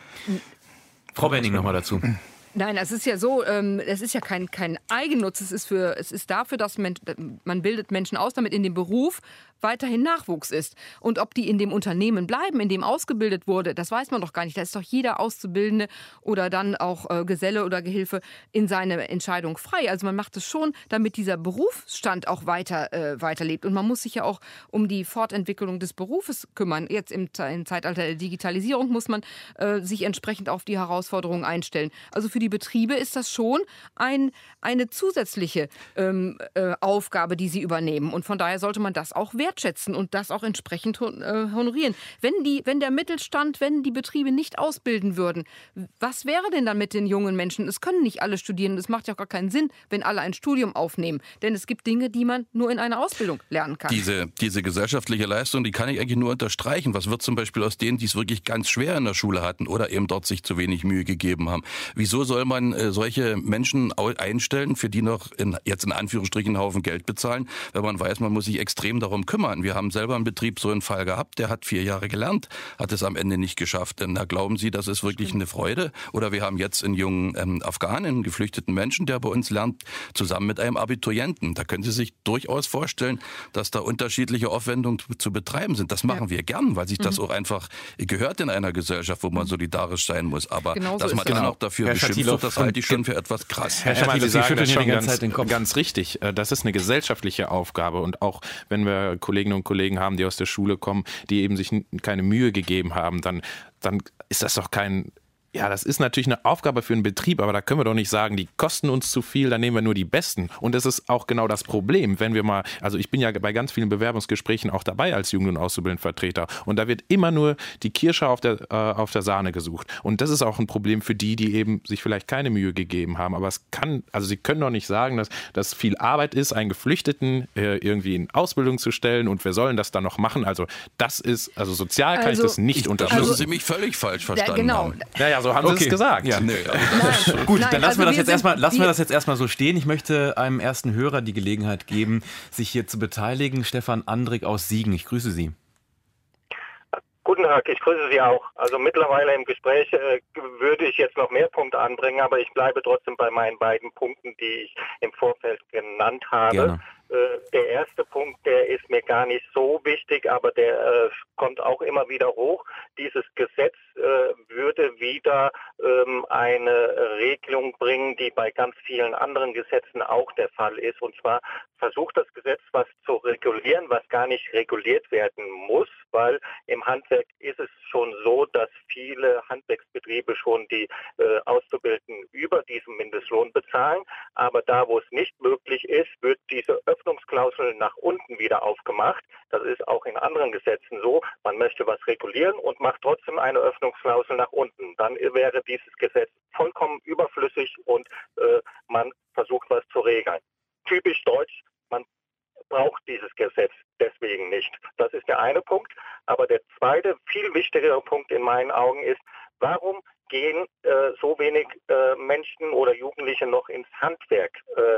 Frau Benning nochmal dazu. Nein, es ist ja so, ähm, es ist ja kein, kein Eigennutz, es ist, für, es ist dafür, dass man, man bildet Menschen aus, damit in dem Beruf weiterhin Nachwuchs ist. Und ob die in dem Unternehmen bleiben, in dem ausgebildet wurde, das weiß man doch gar nicht. Da ist doch jeder Auszubildende oder dann auch äh, Geselle oder Gehilfe in seine Entscheidung frei. Also man macht es schon, damit dieser Berufsstand auch weiter äh, weiterlebt. Und man muss sich ja auch um die Fortentwicklung des Berufes kümmern. Jetzt im, im Zeitalter der Digitalisierung muss man äh, sich entsprechend auf die Herausforderungen einstellen. Also für die Betriebe ist das schon ein, eine zusätzliche ähm, äh, Aufgabe, die sie übernehmen. Und von daher sollte man das auch wertschätzen und das auch entsprechend honorieren. Wenn, die, wenn der Mittelstand, wenn die Betriebe nicht ausbilden würden, was wäre denn dann mit den jungen Menschen? Es können nicht alle studieren. Es macht ja auch gar keinen Sinn, wenn alle ein Studium aufnehmen. Denn es gibt Dinge, die man nur in einer Ausbildung lernen kann. Diese, diese gesellschaftliche Leistung, die kann ich eigentlich nur unterstreichen. Was wird zum Beispiel aus denen, die es wirklich ganz schwer in der Schule hatten oder eben dort sich zu wenig Mühe gegeben haben? Wieso soll man äh, solche Menschen einstellen, für die noch in, jetzt in Anführungsstrichen einen Haufen Geld bezahlen, wenn man weiß, man muss sich extrem darum kümmern? Wir haben selber im Betrieb so einen Fall gehabt, der hat vier Jahre gelernt, hat es am Ende nicht geschafft. Denn da glauben Sie, das ist wirklich eine Freude? Oder wir haben jetzt einen jungen ähm, Afghanen, einen geflüchteten Menschen, der bei uns lernt, zusammen mit einem Abiturienten. Da können Sie sich durchaus vorstellen, dass da unterschiedliche Aufwendungen zu betreiben sind. Das machen ja. wir gern, weil sich mhm. das auch einfach gehört in einer Gesellschaft, wo man solidarisch sein muss. Aber genau dass so man dann genau. auch dafür Herr beschimpft wird, das halte ich schon für etwas krass. Herr Schatilow, Sie sagen das schon ganz, ganz richtig. Das ist eine gesellschaftliche Aufgabe. Und auch wenn wir Kolleginnen und Kollegen haben, die aus der Schule kommen, die eben sich keine Mühe gegeben haben, dann, dann ist das doch kein Ja, das ist natürlich eine Aufgabe für einen Betrieb, aber da können wir doch nicht sagen, die kosten uns zu viel, dann nehmen wir nur die Besten. Und das ist auch genau das Problem, wenn wir mal, also ich bin ja bei ganz vielen Bewerbungsgesprächen auch dabei als Jugend- und Auszubildendenvertreter und da wird immer nur die Kirsche auf der, äh, auf der Sahne gesucht. Und das ist auch ein Problem für die, die eben sich vielleicht keine Mühe gegeben haben. Aber es kann, also sie können doch nicht sagen, dass das viel Arbeit ist, einen Geflüchteten äh, irgendwie in Ausbildung zu stellen und wir sollen das dann noch machen. Also das ist, also sozial kann Also, ich das nicht Da unterstützen. müssen Sie mich völlig falsch verstanden Ja, genau. haben. Ja, ja, so haben sie Okay. es gesagt. Ja. Nee, also das ist, Gut, Nein, dann lassen, also wir, das wir jetzt sind- erstmal, lassen wir wir- das jetzt erstmal so stehen. Ich möchte einem ersten Hörer die Gelegenheit geben, sich hier zu beteiligen. Stefan Andrik aus Siegen, ich grüße Sie. Guten Tag, ich grüße Sie auch. Also mittlerweile im Gespräch äh, würde ich jetzt noch mehr Punkte anbringen, aber ich bleibe trotzdem bei meinen beiden Punkten, die ich im Vorfeld genannt habe. Gerne. Äh, der erste Punkt, der ist mir gar nicht so wichtig, aber der äh, kommt auch immer wieder hoch. Dieses Gesetz äh, würde wieder ähm, eine Regelung bringen, die bei ganz vielen anderen Gesetzen auch der Fall ist. Und zwar versucht das Gesetz was zu regulieren, was gar nicht reguliert werden muss, weil im Handwerk ist es schon so, dass viele Handwerksbetriebe schon die äh, Auszubildenden über diesem Mindestlohn bezahlen. Aber da, wo es nicht möglich ist, wird diese Öffnungsklausel nach unten wieder aufgemacht. Das ist auch in anderen Gesetzen so. Man möchte was regulieren und macht trotzdem eine Öffnungsklausel nach unten. Dann wäre dieses Gesetz vollkommen überflüssig und äh, man versucht, was zu regeln. Typisch deutsch, man braucht dieses Gesetz deswegen nicht. Das ist der eine Punkt. Aber der zweite, viel wichtigere Punkt in meinen Augen ist, warum gehen äh, so wenig äh, Menschen oder Jugendliche noch ins Handwerk?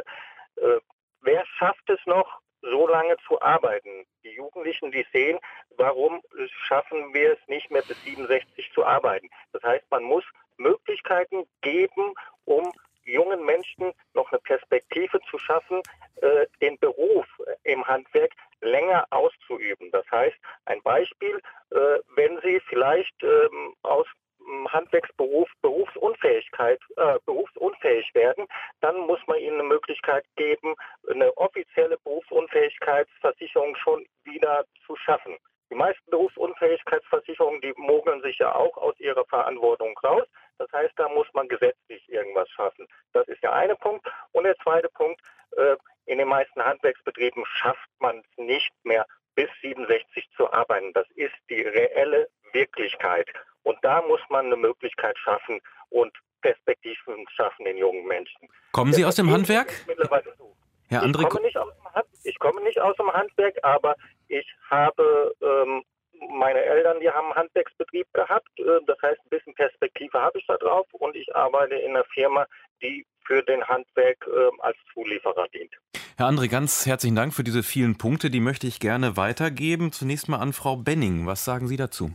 Äh, äh, wer schafft es noch, so lange zu arbeiten? Die Jugendlichen, die sehen, warum schaffen wir es nicht mehr bis siebenundsechzig zu arbeiten? Das heißt, man muss Möglichkeiten geben, um jungen Menschen noch eine Perspektive zu schaffen, äh, den Beruf im Handwerk länger auszuüben. Das heißt, ein Beispiel, äh, wenn Sie vielleicht ähm, aus dem Handwerksberuf Berufsunfähigkeit, äh, berufsunfähig werden, dann muss man ihnen eine Möglichkeit geben, eine offizielle Berufsunfähigkeitsversicherung schon wieder zu schaffen. Die meisten Berufsunfähigkeitsversicherungen, die mogeln sich ja auch aus ihrer Verantwortung raus. Das heißt, da muss man gesetzlich irgendwas schaffen. Das ist der eine Punkt. Und der zweite Punkt, äh, in den meisten Handwerksbetrieben schafft man es nicht mehr, bis siebenundsechzig zu arbeiten. Das ist die reelle Wirklichkeit. Und da muss man eine Möglichkeit schaffen und Perspektiven schaffen den jungen Menschen. Kommen Sie aus dem Handwerk? Mittlerweile so. Herr Ich Andrik, komme, nicht aus dem Hand, ich komme nicht aus dem Handwerk, aber ich habe, ähm, meine Eltern, die haben einen Handwerksbetrieb gehabt. Äh, das heißt, ein bisschen Perspektive habe ich da drauf und ich arbeite in einer Firma, die für den Handwerk äh, als Zulieferer dient. Herr André, ganz herzlichen Dank für diese vielen Punkte. Die möchte ich gerne weitergeben. Zunächst mal an Frau Benning. Was sagen Sie dazu?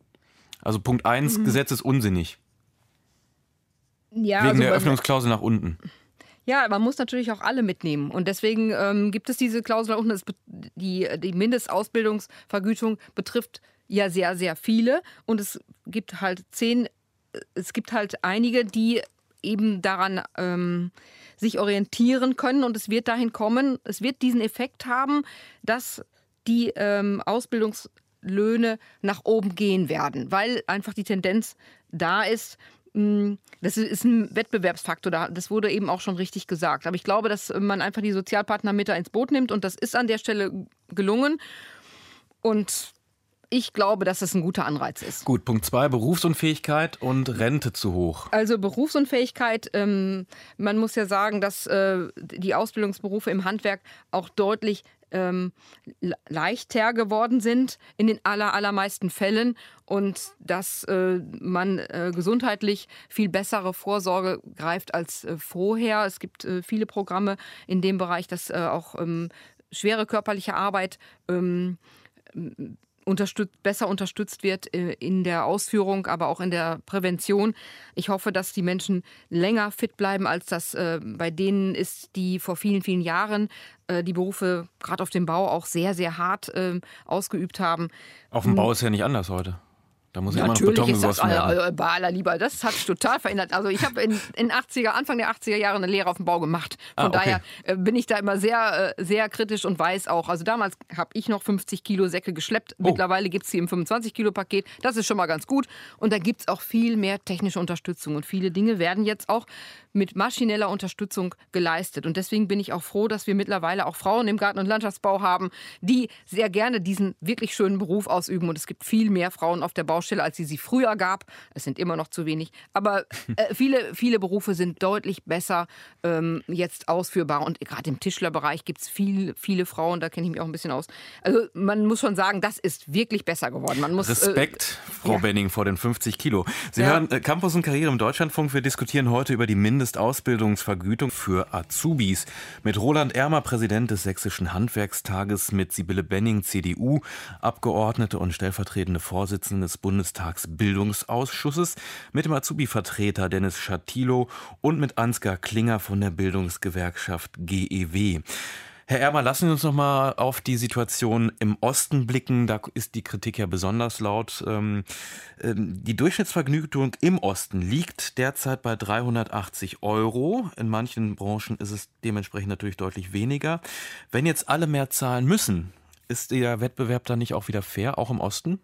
Also Punkt eins, mhm. Gesetz ist unsinnig. Ja, Wegen also der bei- Öffnungsklausel nach unten. Ja, man muss natürlich auch alle mitnehmen. Und deswegen ähm, gibt es diese Klausel da unten. Es be- Die, die Mindestausbildungsvergütung betrifft ja sehr, sehr viele. Und es gibt halt zehn, es gibt halt einige, die eben daran ähm, sich orientieren können. Und es wird dahin kommen, es wird diesen Effekt haben, dass die ähm, Ausbildungslöhne nach oben gehen werden. Weil einfach die Tendenz da ist. Das ist ein Wettbewerbsfaktor, das wurde eben auch schon richtig gesagt. Aber ich glaube, dass man einfach die Sozialpartner mit da ins Boot nimmt und das ist an der Stelle gelungen. Und ich glaube, dass das ein guter Anreiz ist. Gut, Punkt zwei, Berufsunfähigkeit und Rente zu hoch. Also Berufsunfähigkeit, ähm, man muss ja sagen, dass äh, die Ausbildungsberufe im Handwerk auch deutlich ähm, leichter geworden sind in den aller, allermeisten Fällen und dass äh, man äh, gesundheitlich viel bessere Vorsorge greift als äh, vorher. Es gibt äh, viele Programme in dem Bereich, dass äh, auch ähm, schwere körperliche Arbeit ähm, Unterstützt, besser unterstützt wird in der Ausführung, aber auch in der Prävention. Ich hoffe, dass die Menschen länger fit bleiben, als das äh, bei denen ist, die vor vielen, vielen Jahren äh, die Berufe gerade auf dem Bau auch sehr, sehr hart äh, ausgeübt haben. Auf dem Bau ist ja nicht anders heute. Da muss ja immer noch Natürlich Beton ist das, gegossen werden. also, bei aller Liebe, das hat sich total verändert. Also ich habe in, in achtziger, Anfang der achtziger Jahre eine Lehre auf dem Bau gemacht. Von Ah, okay. daher äh, bin ich da immer sehr, äh, sehr kritisch und weiß auch, also damals habe ich noch fünfzig Kilo Säcke geschleppt. Oh. Mittlerweile gibt es sie im fünfundzwanzig Kilo Paket. Das ist schon mal ganz gut. Und da gibt es auch viel mehr technische Unterstützung. Und viele Dinge werden jetzt auch mit maschineller Unterstützung geleistet. Und deswegen bin ich auch froh, dass wir mittlerweile auch Frauen im Garten- und Landschaftsbau haben, die sehr gerne diesen wirklich schönen Beruf ausüben. Und es gibt viel mehr Frauen auf der Baustelle, als sie sie früher gab. Es sind immer noch zu wenig. Aber äh, viele, viele Berufe sind deutlich besser ähm, jetzt ausführbar. Und gerade im Tischlerbereich gibt es viel, viele Frauen, da kenne ich mich auch ein bisschen aus. Also man muss schon sagen, das ist wirklich besser geworden. Man muss, Respekt, äh, Frau ja. Benning, vor den fünfzig Kilo. Sie Ja. hören äh, Campus und Karriere im Deutschlandfunk. Wir diskutieren heute über die Mindestausbildungsvergütung für Azubis. Mit Roland Ermer, Präsident des Sächsischen Handwerkstages, mit Sibylle Benning, C D U, Abgeordnete und stellvertretende Vorsitzende des Bundestagsbildungsausschusses, mit dem Azubi-Vertreter Dennis Schatilo und mit Ansgar Klinger von der Bildungsgewerkschaft G E W. Herr Ermer, lassen Sie uns noch mal auf die Situation im Osten blicken. Da ist die Kritik ja besonders laut. Ähm, ähm, die Durchschnittsvergütung im Osten liegt derzeit bei dreihundertachtzig Euro. In manchen Branchen ist es dementsprechend natürlich deutlich weniger. Wenn jetzt alle mehr zahlen müssen, ist der Wettbewerb dann nicht auch wieder fair, auch im Osten?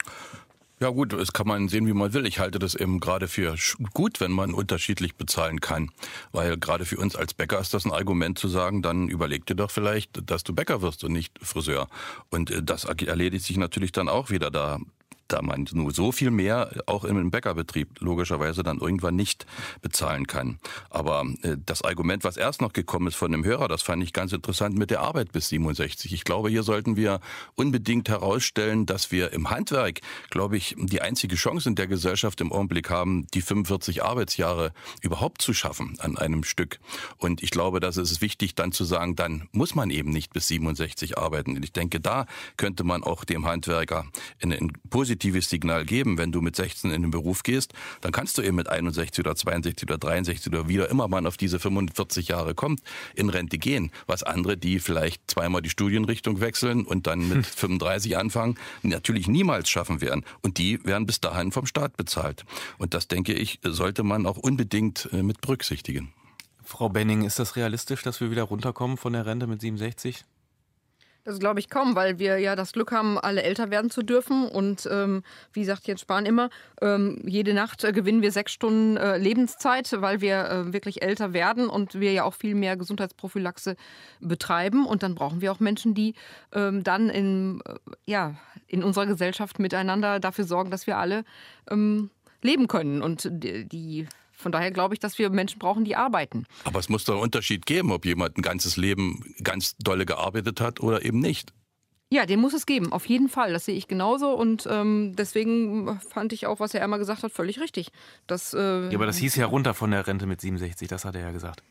Ja gut, das kann man sehen, wie man will. Ich halte das eben gerade für gut, wenn man unterschiedlich bezahlen kann. Weil gerade für uns als Bäcker ist das ein Argument zu sagen, dann überleg dir doch vielleicht, dass du Bäcker wirst und nicht Friseur. Und das erledigt sich natürlich dann auch wieder da. Da man nur so viel mehr auch im Bäckerbetrieb logischerweise dann irgendwann nicht bezahlen kann. Aber äh, das Argument, was erst noch gekommen ist von dem Hörer, das fand ich ganz interessant mit der Arbeit bis siebenundsechzig. Ich glaube, hier sollten wir unbedingt herausstellen, dass wir im Handwerk, glaube ich, die einzige Chance in der Gesellschaft im Augenblick haben, die fünfundvierzig Arbeitsjahre überhaupt zu schaffen an einem Stück. Und ich glaube, das ist wichtig, dann zu sagen, dann muss man eben nicht bis siebenundsechzig arbeiten. Und ich denke, da könnte man auch dem Handwerker in, in positives Signal geben. Wenn du mit sechzehn in den Beruf gehst, dann kannst du eben mit einundsechzig oder zweiundsechzig oder dreiundsechzig oder wieder immer man auf diese fünfundvierzig Jahre kommt, in Rente gehen. Was andere, die vielleicht zweimal die Studienrichtung wechseln und dann mit fünfunddreißig anfangen, natürlich niemals schaffen werden. Und die werden bis dahin vom Staat bezahlt. Und das, denke ich, sollte man auch unbedingt mit berücksichtigen. Frau Benning, ist das realistisch, dass wir wieder runterkommen von der Rente mit siebenundsechzig? Das glaube ich kaum, weil wir ja das Glück haben, alle älter werden zu dürfen. Und ähm, wie sagt Jens Spahn immer, ähm, jede Nacht äh, gewinnen wir sechs Stunden äh, Lebenszeit, weil wir äh, wirklich älter werden und wir ja auch viel mehr Gesundheitsprophylaxe betreiben. Und dann brauchen wir auch Menschen, die ähm, dann in, äh, ja, in unserer Gesellschaft miteinander dafür sorgen, dass wir alle ähm, leben können. Und die, die Von daher glaube ich, dass wir Menschen brauchen, die arbeiten. Aber es muss doch einen Unterschied geben, ob jemand ein ganzes Leben ganz dolle gearbeitet hat oder eben nicht. Ja, den muss es geben, auf jeden Fall. Das sehe ich genauso. Und ähm, deswegen fand ich auch, was Herr Ermer gesagt hat, völlig richtig. Das, äh, Ja, aber das hieß ja runter von der Rente mit siebenundsechzig, das hat er ja gesagt.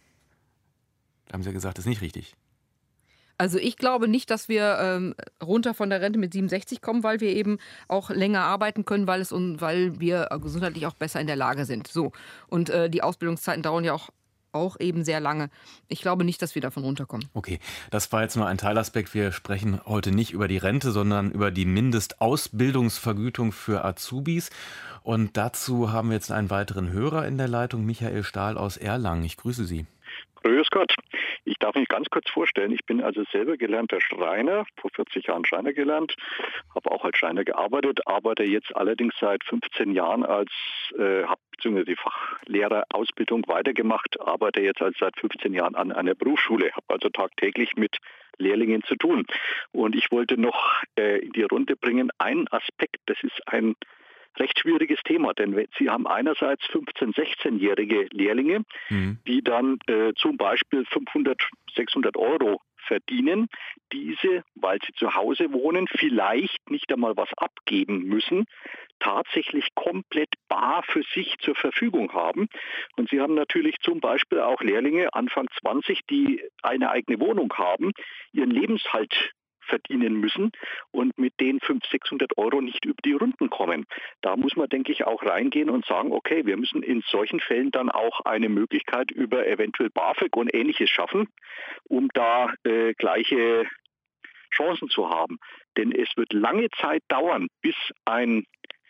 Da haben Sie ja gesagt, das ist nicht richtig. Also ich glaube nicht, dass wir ähm, runter von der Rente mit siebenundsechzig kommen, weil wir eben auch länger arbeiten können, weil, es, weil wir gesundheitlich auch besser in der Lage sind. So. Und äh, die Ausbildungszeiten dauern ja auch, auch eben sehr lange. Ich glaube nicht, dass wir davon runterkommen. Okay, das war jetzt nur ein Teilaspekt. Wir sprechen heute nicht über die Rente, sondern über die Mindestausbildungsvergütung für Azubis. Und dazu haben wir jetzt einen weiteren Hörer in der Leitung, Michael Stahl aus Erlangen. Ich grüße Sie. Grüß Gott. Ich darf mich ganz kurz vorstellen. Ich bin also selber gelernter Schreiner, vor vierzig Jahren Schreiner gelernt, habe auch als Schreiner gearbeitet, arbeite jetzt allerdings seit fünfzehn Jahren als, äh, habe beziehungsweise die Fachlehrerausbildung weitergemacht, arbeite jetzt also seit fünfzehn Jahren an einer Berufsschule, habe also tagtäglich mit Lehrlingen zu tun. Und ich wollte noch äh, in die Runde bringen einen Aspekt, das ist ein recht schwieriges Thema, denn Sie haben einerseits fünfzehn-, sechzehnjährige Lehrlinge, mhm. die dann äh, zum Beispiel fünfhundert, sechshundert Euro verdienen, diese, weil sie zu Hause wohnen, vielleicht nicht einmal was abgeben müssen, tatsächlich komplett bar für sich zur Verfügung haben. Und Sie haben natürlich zum Beispiel auch Lehrlinge Anfang zwanzig, die eine eigene Wohnung haben, ihren Lebenshalt verdienen müssen und mit den fünfhundert, sechshundert Euro nicht über die Runden kommen. Da muss man, denke ich, auch reingehen und sagen, okay, wir müssen in solchen Fällen dann auch eine Möglichkeit über eventuell BAföG und Ähnliches schaffen, um da äh, gleiche Chancen zu haben. Denn es wird lange Zeit dauern, bis ein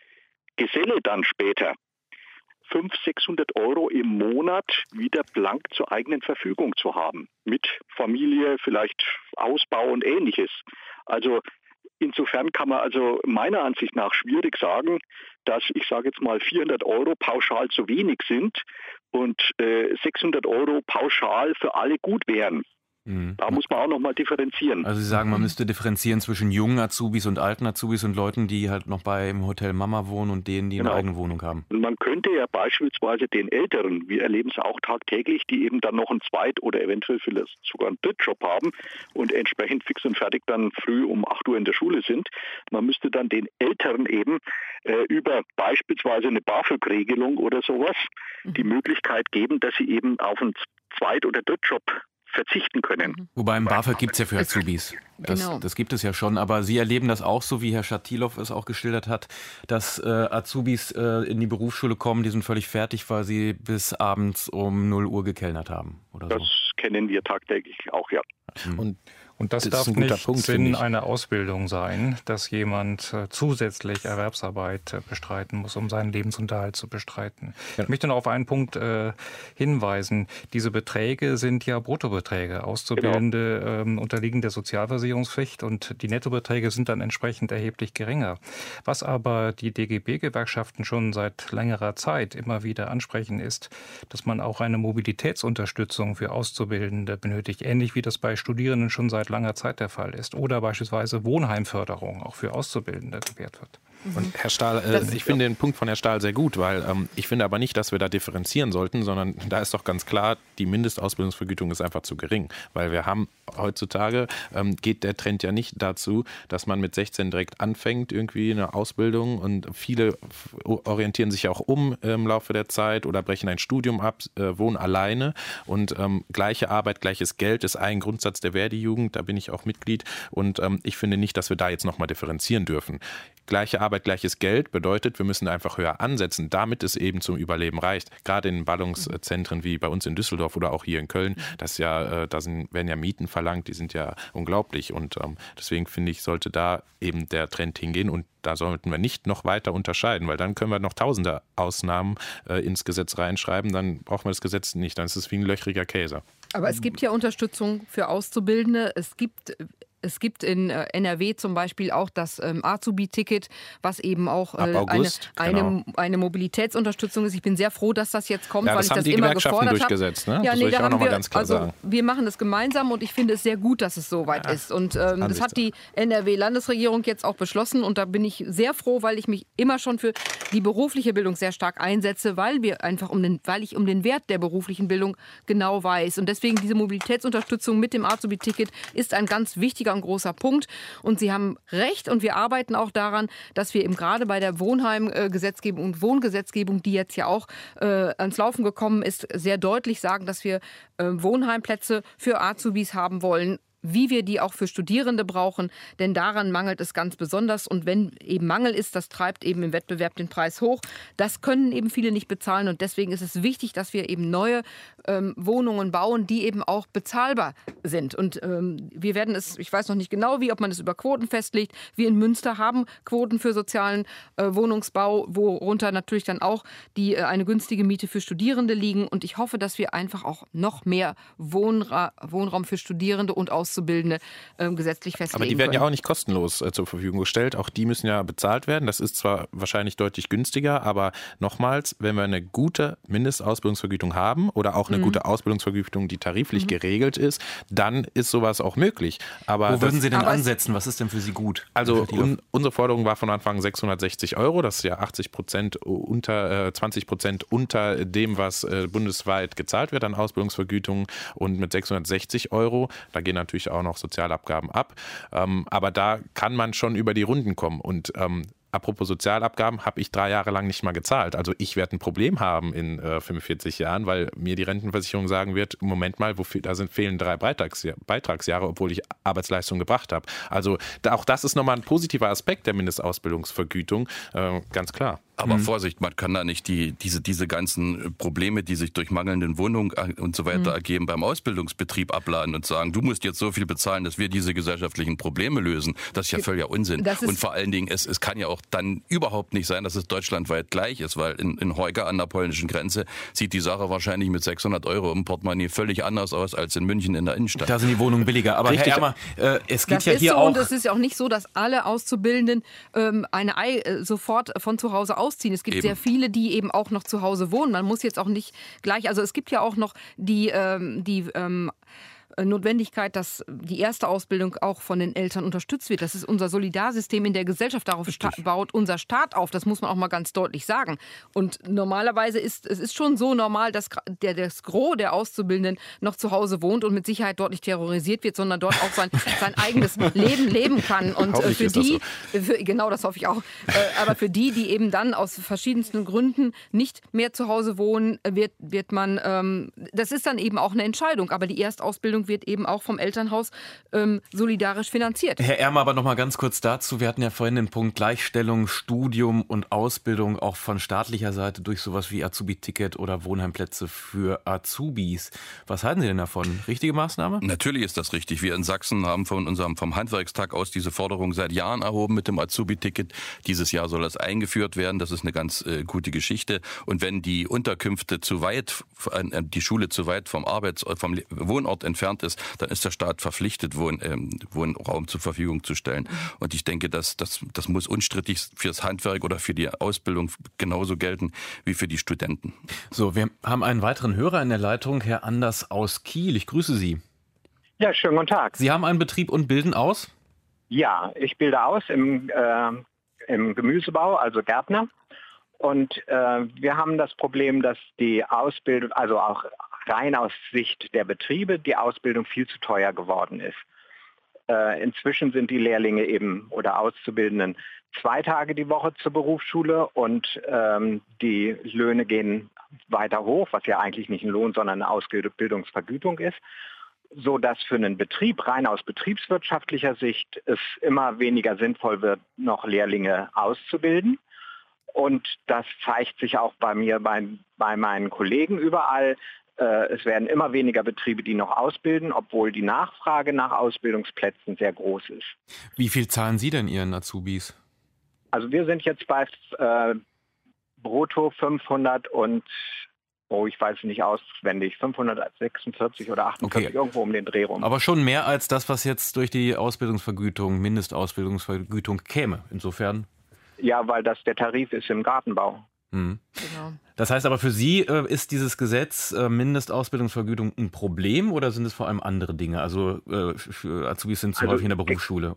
Geselle dann später fünfhundert, sechshundert Euro im Monat wieder blank zur eigenen Verfügung zu haben. Mit Familie, vielleicht Ausbau und Ähnliches. Also insofern kann man also meiner Ansicht nach schwierig sagen, dass, ich sage jetzt mal, vierhundert Euro pauschal zu wenig sind und äh, sechshundert Euro pauschal für alle gut wären. Mhm. Da muss man auch nochmal differenzieren. Also Sie sagen, man müsste differenzieren zwischen jungen Azubis und alten Azubis und Leuten, die halt noch beim Hotel Mama wohnen und denen, die Genau. eine eigene Wohnung haben. Und man könnte ja beispielsweise den Älteren, wir erleben es auch tagtäglich, die eben dann noch einen Zweit- oder eventuell vielleicht sogar einen Drittjob haben und entsprechend fix und fertig dann früh um acht Uhr in der Schule sind. Man müsste dann den Älteren eben äh, über beispielsweise eine BAföG-Regelung oder sowas mhm. die Möglichkeit geben, dass sie eben auf einen Zweit- oder Drittjob verzichten können. Wobei im BAföG gibt es ja für Azubis. Das, Genau. das gibt es ja schon. Aber Sie erleben das auch so, wie Herr Schatilow es auch geschildert hat, dass äh, Azubis äh, in die Berufsschule kommen, die sind völlig fertig, weil sie bis abends um null Uhr gekellnert haben. Oder Das so. kennen wir tagtäglich auch, ja. Und Und das, Das darf ist ein guter nicht Punkt, finde Sinn ich. einer Ausbildung sein, dass jemand äh, zusätzlich Erwerbsarbeit äh, bestreiten muss, um seinen Lebensunterhalt zu bestreiten. Ja. Ich möchte noch auf einen Punkt äh, hinweisen. Diese Beträge sind ja Bruttobeträge. Auszubildende Genau. ähm, unterliegen der Sozialversicherungspflicht und die Nettobeträge sind dann entsprechend erheblich geringer. Was aber die D G B-Gewerkschaften schon seit längerer Zeit immer wieder ansprechen, ist, dass man auch eine Mobilitätsunterstützung für Auszubildende benötigt, ähnlich wie das bei Studierenden schon seit langer Zeit der Fall ist. Oder beispielsweise Wohnheimförderung auch für Auszubildende gewährt wird. Und Herr Stahl, äh, ich finde den Punkt von Herrn Stahl sehr gut, weil ähm, ich finde aber nicht, dass wir da differenzieren sollten, sondern da ist doch ganz klar, die Mindestausbildungsvergütung ist einfach zu gering, weil wir haben heutzutage, ähm, geht der Trend ja nicht dazu, dass man mit sechzehn direkt anfängt, irgendwie eine Ausbildung, und viele orientieren sich ja auch um im Laufe der Zeit oder brechen ein Studium ab, äh, wohnen alleine, und ähm, gleiche Arbeit, gleiches Geld ist ein Grundsatz der Verdi-Jugend, da bin ich auch Mitglied, und ähm, ich finde nicht, dass wir da jetzt nochmal differenzieren dürfen. Gleiche Arbeit, gleiches Geld bedeutet, wir müssen einfach höher ansetzen, damit es eben zum Überleben reicht. Gerade in Ballungszentren wie bei uns in Düsseldorf oder auch hier in Köln, das ja, da sind, werden ja Mieten verlangt, die sind ja unglaublich. Und ähm, deswegen finde ich, sollte da eben der Trend hingehen, und da sollten wir nicht noch weiter unterscheiden, weil dann können wir noch tausende Ausnahmen äh, ins Gesetz reinschreiben, dann brauchen wir das Gesetz nicht, dann ist es wie ein löchriger Käse. Aber es gibt ja Unterstützung für Auszubildende. Es gibt Es gibt in N R W zum Beispiel auch das ähm, Azubi-Ticket, was eben auch äh, August, eine, genau. eine, eine Mobilitätsunterstützung ist. Ich bin sehr froh, dass das jetzt kommt, Ja, weil das ich haben das die immer Gewerkschaften gefordert durchgesetzt, ne? habe. Das Ja, nee, will ich da auch haben noch mal wir, ganz klar also sagen. wir machen das gemeinsam, und ich finde es sehr gut, dass es so weit Ja, ist. Und ähm, das Ansichtssache. hat die N R W-Landesregierung jetzt auch beschlossen, und da bin ich sehr froh, weil ich mich immer schon für die berufliche Bildung sehr stark einsetze, weil wir einfach um den, weil ich um den Wert der beruflichen Bildung genau weiß. Und deswegen diese Mobilitätsunterstützung mit dem Azubi-Ticket ist ein ganz wichtiger und großer Punkt. Und Sie haben recht, und wir arbeiten auch daran, dass wir eben gerade bei der Wohnheimgesetzgebung und Wohngesetzgebung, die jetzt ja auch äh, ans Laufen gekommen ist, sehr deutlich sagen, dass wir äh, Wohnheimplätze für Azubis haben wollen, wie wir die auch für Studierende brauchen, denn daran mangelt es ganz besonders. Und wenn eben Mangel ist, das treibt eben im Wettbewerb den Preis hoch. Das können eben viele nicht bezahlen, und deswegen ist es wichtig, dass wir eben neue ähm, Wohnungen bauen, die eben auch bezahlbar sind. Und ähm, wir werden es, ich weiß noch nicht genau wie, ob man es über Quoten festlegt. Wir in Münster haben Quoten für sozialen äh, Wohnungsbau, worunter natürlich dann auch die, äh, eine günstige Miete für Studierende liegen. Und ich hoffe, dass wir einfach auch noch mehr Wohnra- Wohnraum für Studierende und Auszubildende äh, gesetzlich festlegen Aber die werden können. ja auch nicht kostenlos äh, zur Verfügung gestellt. Auch die müssen ja bezahlt werden. Das ist zwar wahrscheinlich deutlich günstiger, aber nochmals, wenn wir eine gute Mindestausbildungsvergütung haben oder auch eine mhm. gute Ausbildungsvergütung, die tariflich mhm. geregelt ist, dann ist sowas auch möglich. Aber Wo das, würden Sie denn aber ansetzen? Was ist denn für Sie gut? Also un, unsere Forderung war von Anfang sechshundertsechzig Euro. Das ist ja achtzig Prozent unter, äh, zwanzig Prozent unter dem, was äh, bundesweit gezahlt wird an Ausbildungsvergütungen, und mit sechshundertsechzig Euro, da gehen natürlich auch noch Sozialabgaben ab. Ähm, aber da kann man schon über die Runden kommen. Und ähm, apropos Sozialabgaben, habe ich drei Jahre lang nicht mal gezahlt. Also ich werde ein Problem haben in äh, fünfundvierzig Jahren, weil mir die Rentenversicherung sagen wird, Moment mal, wofür, da sind, fehlen drei Beitragsjahr, Beitragsjahre, obwohl ich Arbeitsleistung gebracht habe. Also da, auch das ist nochmal ein positiver Aspekt der Mindestausbildungsvergütung, äh, ganz klar. Aber Mhm. Vorsicht, man kann da nicht die, diese, diese ganzen Probleme, die sich durch mangelnden Wohnungen und so weiter Mhm. ergeben, beim Ausbildungsbetrieb abladen und sagen, du musst jetzt so viel bezahlen, dass wir diese gesellschaftlichen Probleme lösen. Das ist ja völliger Unsinn. Das ist- Und vor allen Dingen, es, es kann ja auch dann überhaupt nicht sein, dass es deutschlandweit gleich ist, weil in, in Heuga an der polnischen Grenze sieht die Sache wahrscheinlich mit sechshundert Euro im Portemonnaie völlig anders aus als in München in der Innenstadt. Da sind die Wohnungen billiger. Aber Richtig. Herr Ermer, äh, es geht Das ja ist hier so auch... und es ist ja auch nicht so, dass alle Auszubildenden ähm, eine Ei äh, sofort von zu Hause ausziehen. Es gibt Eben. sehr viele, die eben auch noch zu Hause wohnen. Man muss jetzt auch nicht gleich, also es gibt ja auch noch die, ähm, die ähm, Notwendigkeit, dass die erste Ausbildung auch von den Eltern unterstützt wird. Das ist unser Solidarsystem in der Gesellschaft. Darauf sta- baut unser Staat auf. Das muss man auch mal ganz deutlich sagen. Und normalerweise ist es ist schon so normal, dass gra- der, das Gros der Auszubildenden noch zu Hause wohnt und mit Sicherheit dort nicht terrorisiert wird, sondern dort auch sein, sein eigenes Leben leben kann. Und äh, Hoffentlich für ist das die, für, genau das hoffe ich auch, äh, aber für die, die eben dann aus verschiedensten Gründen nicht mehr zu Hause wohnen, wird, wird man, ähm, das ist dann eben auch eine Entscheidung. Aber die Erstausbildung wird eben auch vom Elternhaus ähm, solidarisch finanziert. Herr Ermer, aber noch mal ganz kurz dazu. Wir hatten ja vorhin den Punkt Gleichstellung, Studium und Ausbildung auch von staatlicher Seite durch sowas wie Azubi-Ticket oder Wohnheimplätze für Azubis. Was halten Sie denn davon? Richtige Maßnahme? Natürlich ist das richtig. Wir in Sachsen haben von unserem vom Handwerkstag aus diese Forderung seit Jahren erhoben mit dem Azubi-Ticket. Dieses Jahr soll das eingeführt werden. Das ist eine ganz äh, gute Geschichte. Und wenn die Unterkünfte zu weit, äh, die Schule zu weit vom Arbeits-, vom Wohnort entfernt ist, dann ist der Staat verpflichtet, Wohn, ähm, Wohnraum zur Verfügung zu stellen. Und ich denke, dass das, das muss unstrittig fürs Handwerk oder für die Ausbildung genauso gelten wie für die Studenten. So, wir haben einen weiteren Hörer in der Leitung, Herr Anders aus Kiel. Ich grüße Sie. Ja, schönen guten Tag. Sie haben einen Betrieb und bilden aus? Ja, ich bilde aus im, äh, im Gemüsebau, also Gärtner. Und äh, wir haben das Problem, dass die Ausbildung, also auch rein aus Sicht der Betriebe, die Ausbildung viel zu teuer geworden ist. Äh, inzwischen sind die Lehrlinge eben oder Auszubildenden zwei Tage die Woche zur Berufsschule und ähm, die Löhne gehen weiter hoch, was ja eigentlich nicht ein Lohn, sondern eine Ausbildungsvergütung ist, so dass für einen Betrieb rein aus betriebswirtschaftlicher Sicht es immer weniger sinnvoll wird, noch Lehrlinge auszubilden. Und das zeigt sich auch bei mir, bei, bei meinen Kollegen überall. Äh, es werden immer weniger Betriebe, die noch ausbilden, obwohl die Nachfrage nach Ausbildungsplätzen sehr groß ist. Wie viel zahlen Sie denn Ihren Azubis? Also wir sind jetzt bei äh, brutto fünfhundert und, oh ich weiß es nicht auswendig, fünfhundertsechsundvierzig oder achtundvierzig, Okay. irgendwo um den Dreh rum. Aber schon mehr als das, was jetzt durch die Ausbildungsvergütung, Mindestausbildungsvergütung käme. Insofern. Ja, weil das der Tarif ist im Gartenbau. Hm. Genau. Das heißt aber für Sie äh, ist dieses Gesetz äh, Mindestausbildungsvergütung ein Problem oder sind es vor allem andere Dinge? Also äh, für Azubis sind zu Also, häufig in der Berufsschule.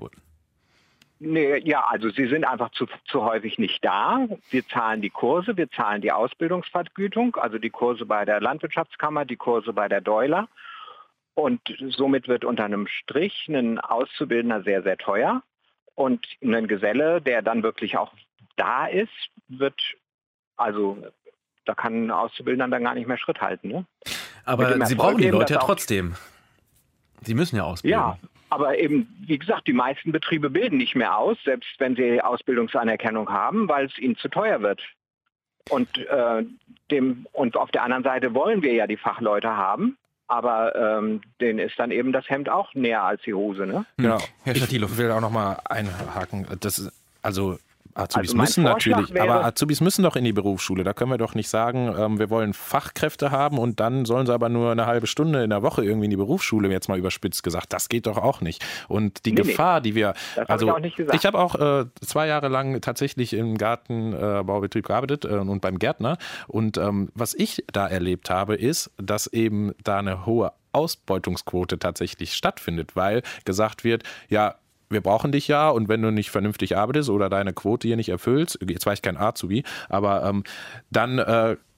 Nee, ja, also sie sind einfach zu, zu häufig nicht da. Wir zahlen die Kurse, wir zahlen die Ausbildungsvergütung, also die Kurse bei der Landwirtschaftskammer, die Kurse bei der Deuler. Und somit wird unter einem Strich ein Auszubildender sehr, sehr teuer. Und ein Geselle, der dann wirklich auch da ist, wird, also da kann ein Auszubildender dann gar nicht mehr Schritt halten. Ne? Mit Aber dem Sie Erfolg brauchen die eben, Leute ja dass auch- trotzdem. Sie müssen ja ausbilden. Ja, aber eben, wie gesagt, die meisten Betriebe bilden nicht mehr aus, selbst wenn sie Ausbildungsanerkennung haben, weil es ihnen zu teuer wird. Und, äh, dem, und auf der anderen Seite wollen wir ja die Fachleute haben, aber ähm, denen ist dann eben das Hemd auch näher als die Hose. Ne? Genau. Herr Statilow. Ich will auch noch mal einhaken. Das ist, also Azubis Also mein müssen Vorschlag natürlich, wäre- aber Azubis müssen doch in die Berufsschule. Da können wir doch nicht sagen, ähm, wir wollen Fachkräfte haben und dann sollen sie aber nur eine halbe Stunde in der Woche irgendwie in die Berufsschule, jetzt mal überspitzt gesagt. Das geht doch auch nicht. Und die Nee, Gefahr, die wir, Das hab also ich auch nicht gesagt. ich habe auch äh, zwei Jahre lang tatsächlich im Gartenbaubetrieb äh, gearbeitet äh, und beim Gärtner. Und ähm, was ich da erlebt habe, ist, dass eben da eine hohe Ausbeutungsquote tatsächlich stattfindet, weil gesagt wird, ja, wir brauchen dich ja und wenn du nicht vernünftig arbeitest oder deine Quote hier nicht erfüllst, jetzt war ich kein Azubi, aber ähm, dann äh,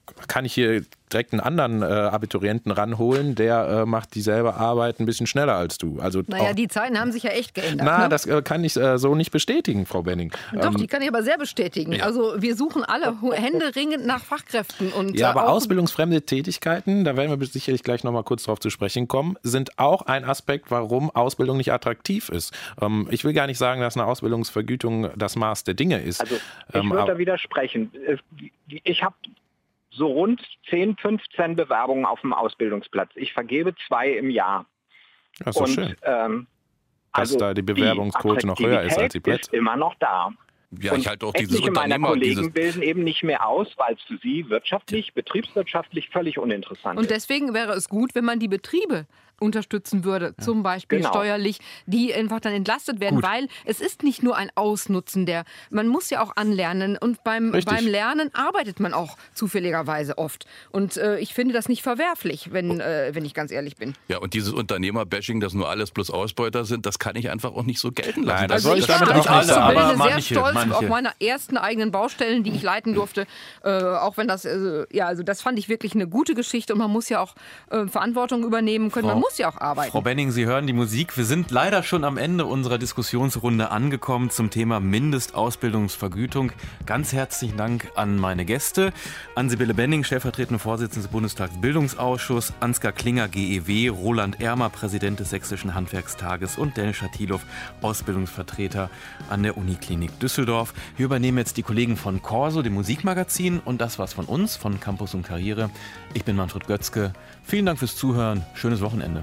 kann ich hier direkt einen anderen äh, Abiturienten ranholen, der äh, macht dieselbe Arbeit ein bisschen schneller als du. Also naja, auch, die Zeiten haben sich ja echt geändert. Na, ne? das äh, kann ich äh, so nicht bestätigen, Frau Benning. Doch, ähm, die kann ich aber sehr bestätigen. Ja. Also wir suchen alle händeringend nach Fachkräften. Und ja, aber auch ausbildungsfremde Tätigkeiten, da werden wir sicherlich gleich noch mal kurz drauf zu sprechen kommen, sind auch ein Aspekt, warum Ausbildung nicht attraktiv ist. Ähm, ich will gar nicht sagen, dass eine Ausbildungsvergütung das Maß der Dinge ist. Also ich ähm, würde da widersprechen. Ich habe so rund zehn, fünfzehn Bewerbungen auf dem Ausbildungsplatz. Ich vergebe zwei im Jahr. Das ist doch schön. Ähm, dass also da die Bewerbungsquote noch höher ist als die Plätze. Ist immer noch da. Ja, und ich halte auch dieses etliche meiner Unternehmer, Kollegen dieses bilden eben nicht mehr aus, weil es für sie wirtschaftlich, betriebswirtschaftlich völlig uninteressant Und ist. deswegen wäre es gut, wenn man die Betriebe unterstützen würde, ja. zum Beispiel genau. steuerlich, die einfach dann entlastet werden, Gut. weil es ist nicht nur ein Ausnutzen der, man muss ja auch anlernen und beim, beim Lernen arbeitet man auch zufälligerweise oft. Und äh, ich finde das nicht verwerflich, wenn, äh, wenn ich ganz ehrlich bin. Ja, und dieses Unternehmer-Bashing, dass nur alles bloß Ausbeuter sind, das kann ich einfach auch nicht so gelten lassen. Nein, das Also soll ich ich damit war als auch nicht sagen. aber Auszubildende sehr manche, stolz manche. auf meine ersten eigenen Baustellen, die ich leiten durfte. Äh, auch wenn das, äh, ja, also das fand ich wirklich eine gute Geschichte und man muss ja auch äh, Verantwortung übernehmen können. Frau, man muss ja auch arbeiten. Frau Benning, Sie hören die Musik. Wir sind leider schon am Ende unserer Diskussionsrunde angekommen zum Thema Mindestausbildungsvergütung. Ganz herzlichen Dank an meine Gäste. An Sibylle Benning, stellvertretende Vorsitzende des Bundestagsbildungsausschuss, Ansgar Klinger, G E W, Roland Ermer, Präsident des Sächsischen Handwerkstages und Dennis Schatilow, Ausbildungsvertreter an der Uniklinik Düsseldorf. Wir übernehmen jetzt die Kollegen von Corso, dem Musikmagazin, und das war's von uns, von Campus und Karriere. Ich bin Manfred Götzke. Vielen Dank fürs Zuhören. Schönes Wochenende.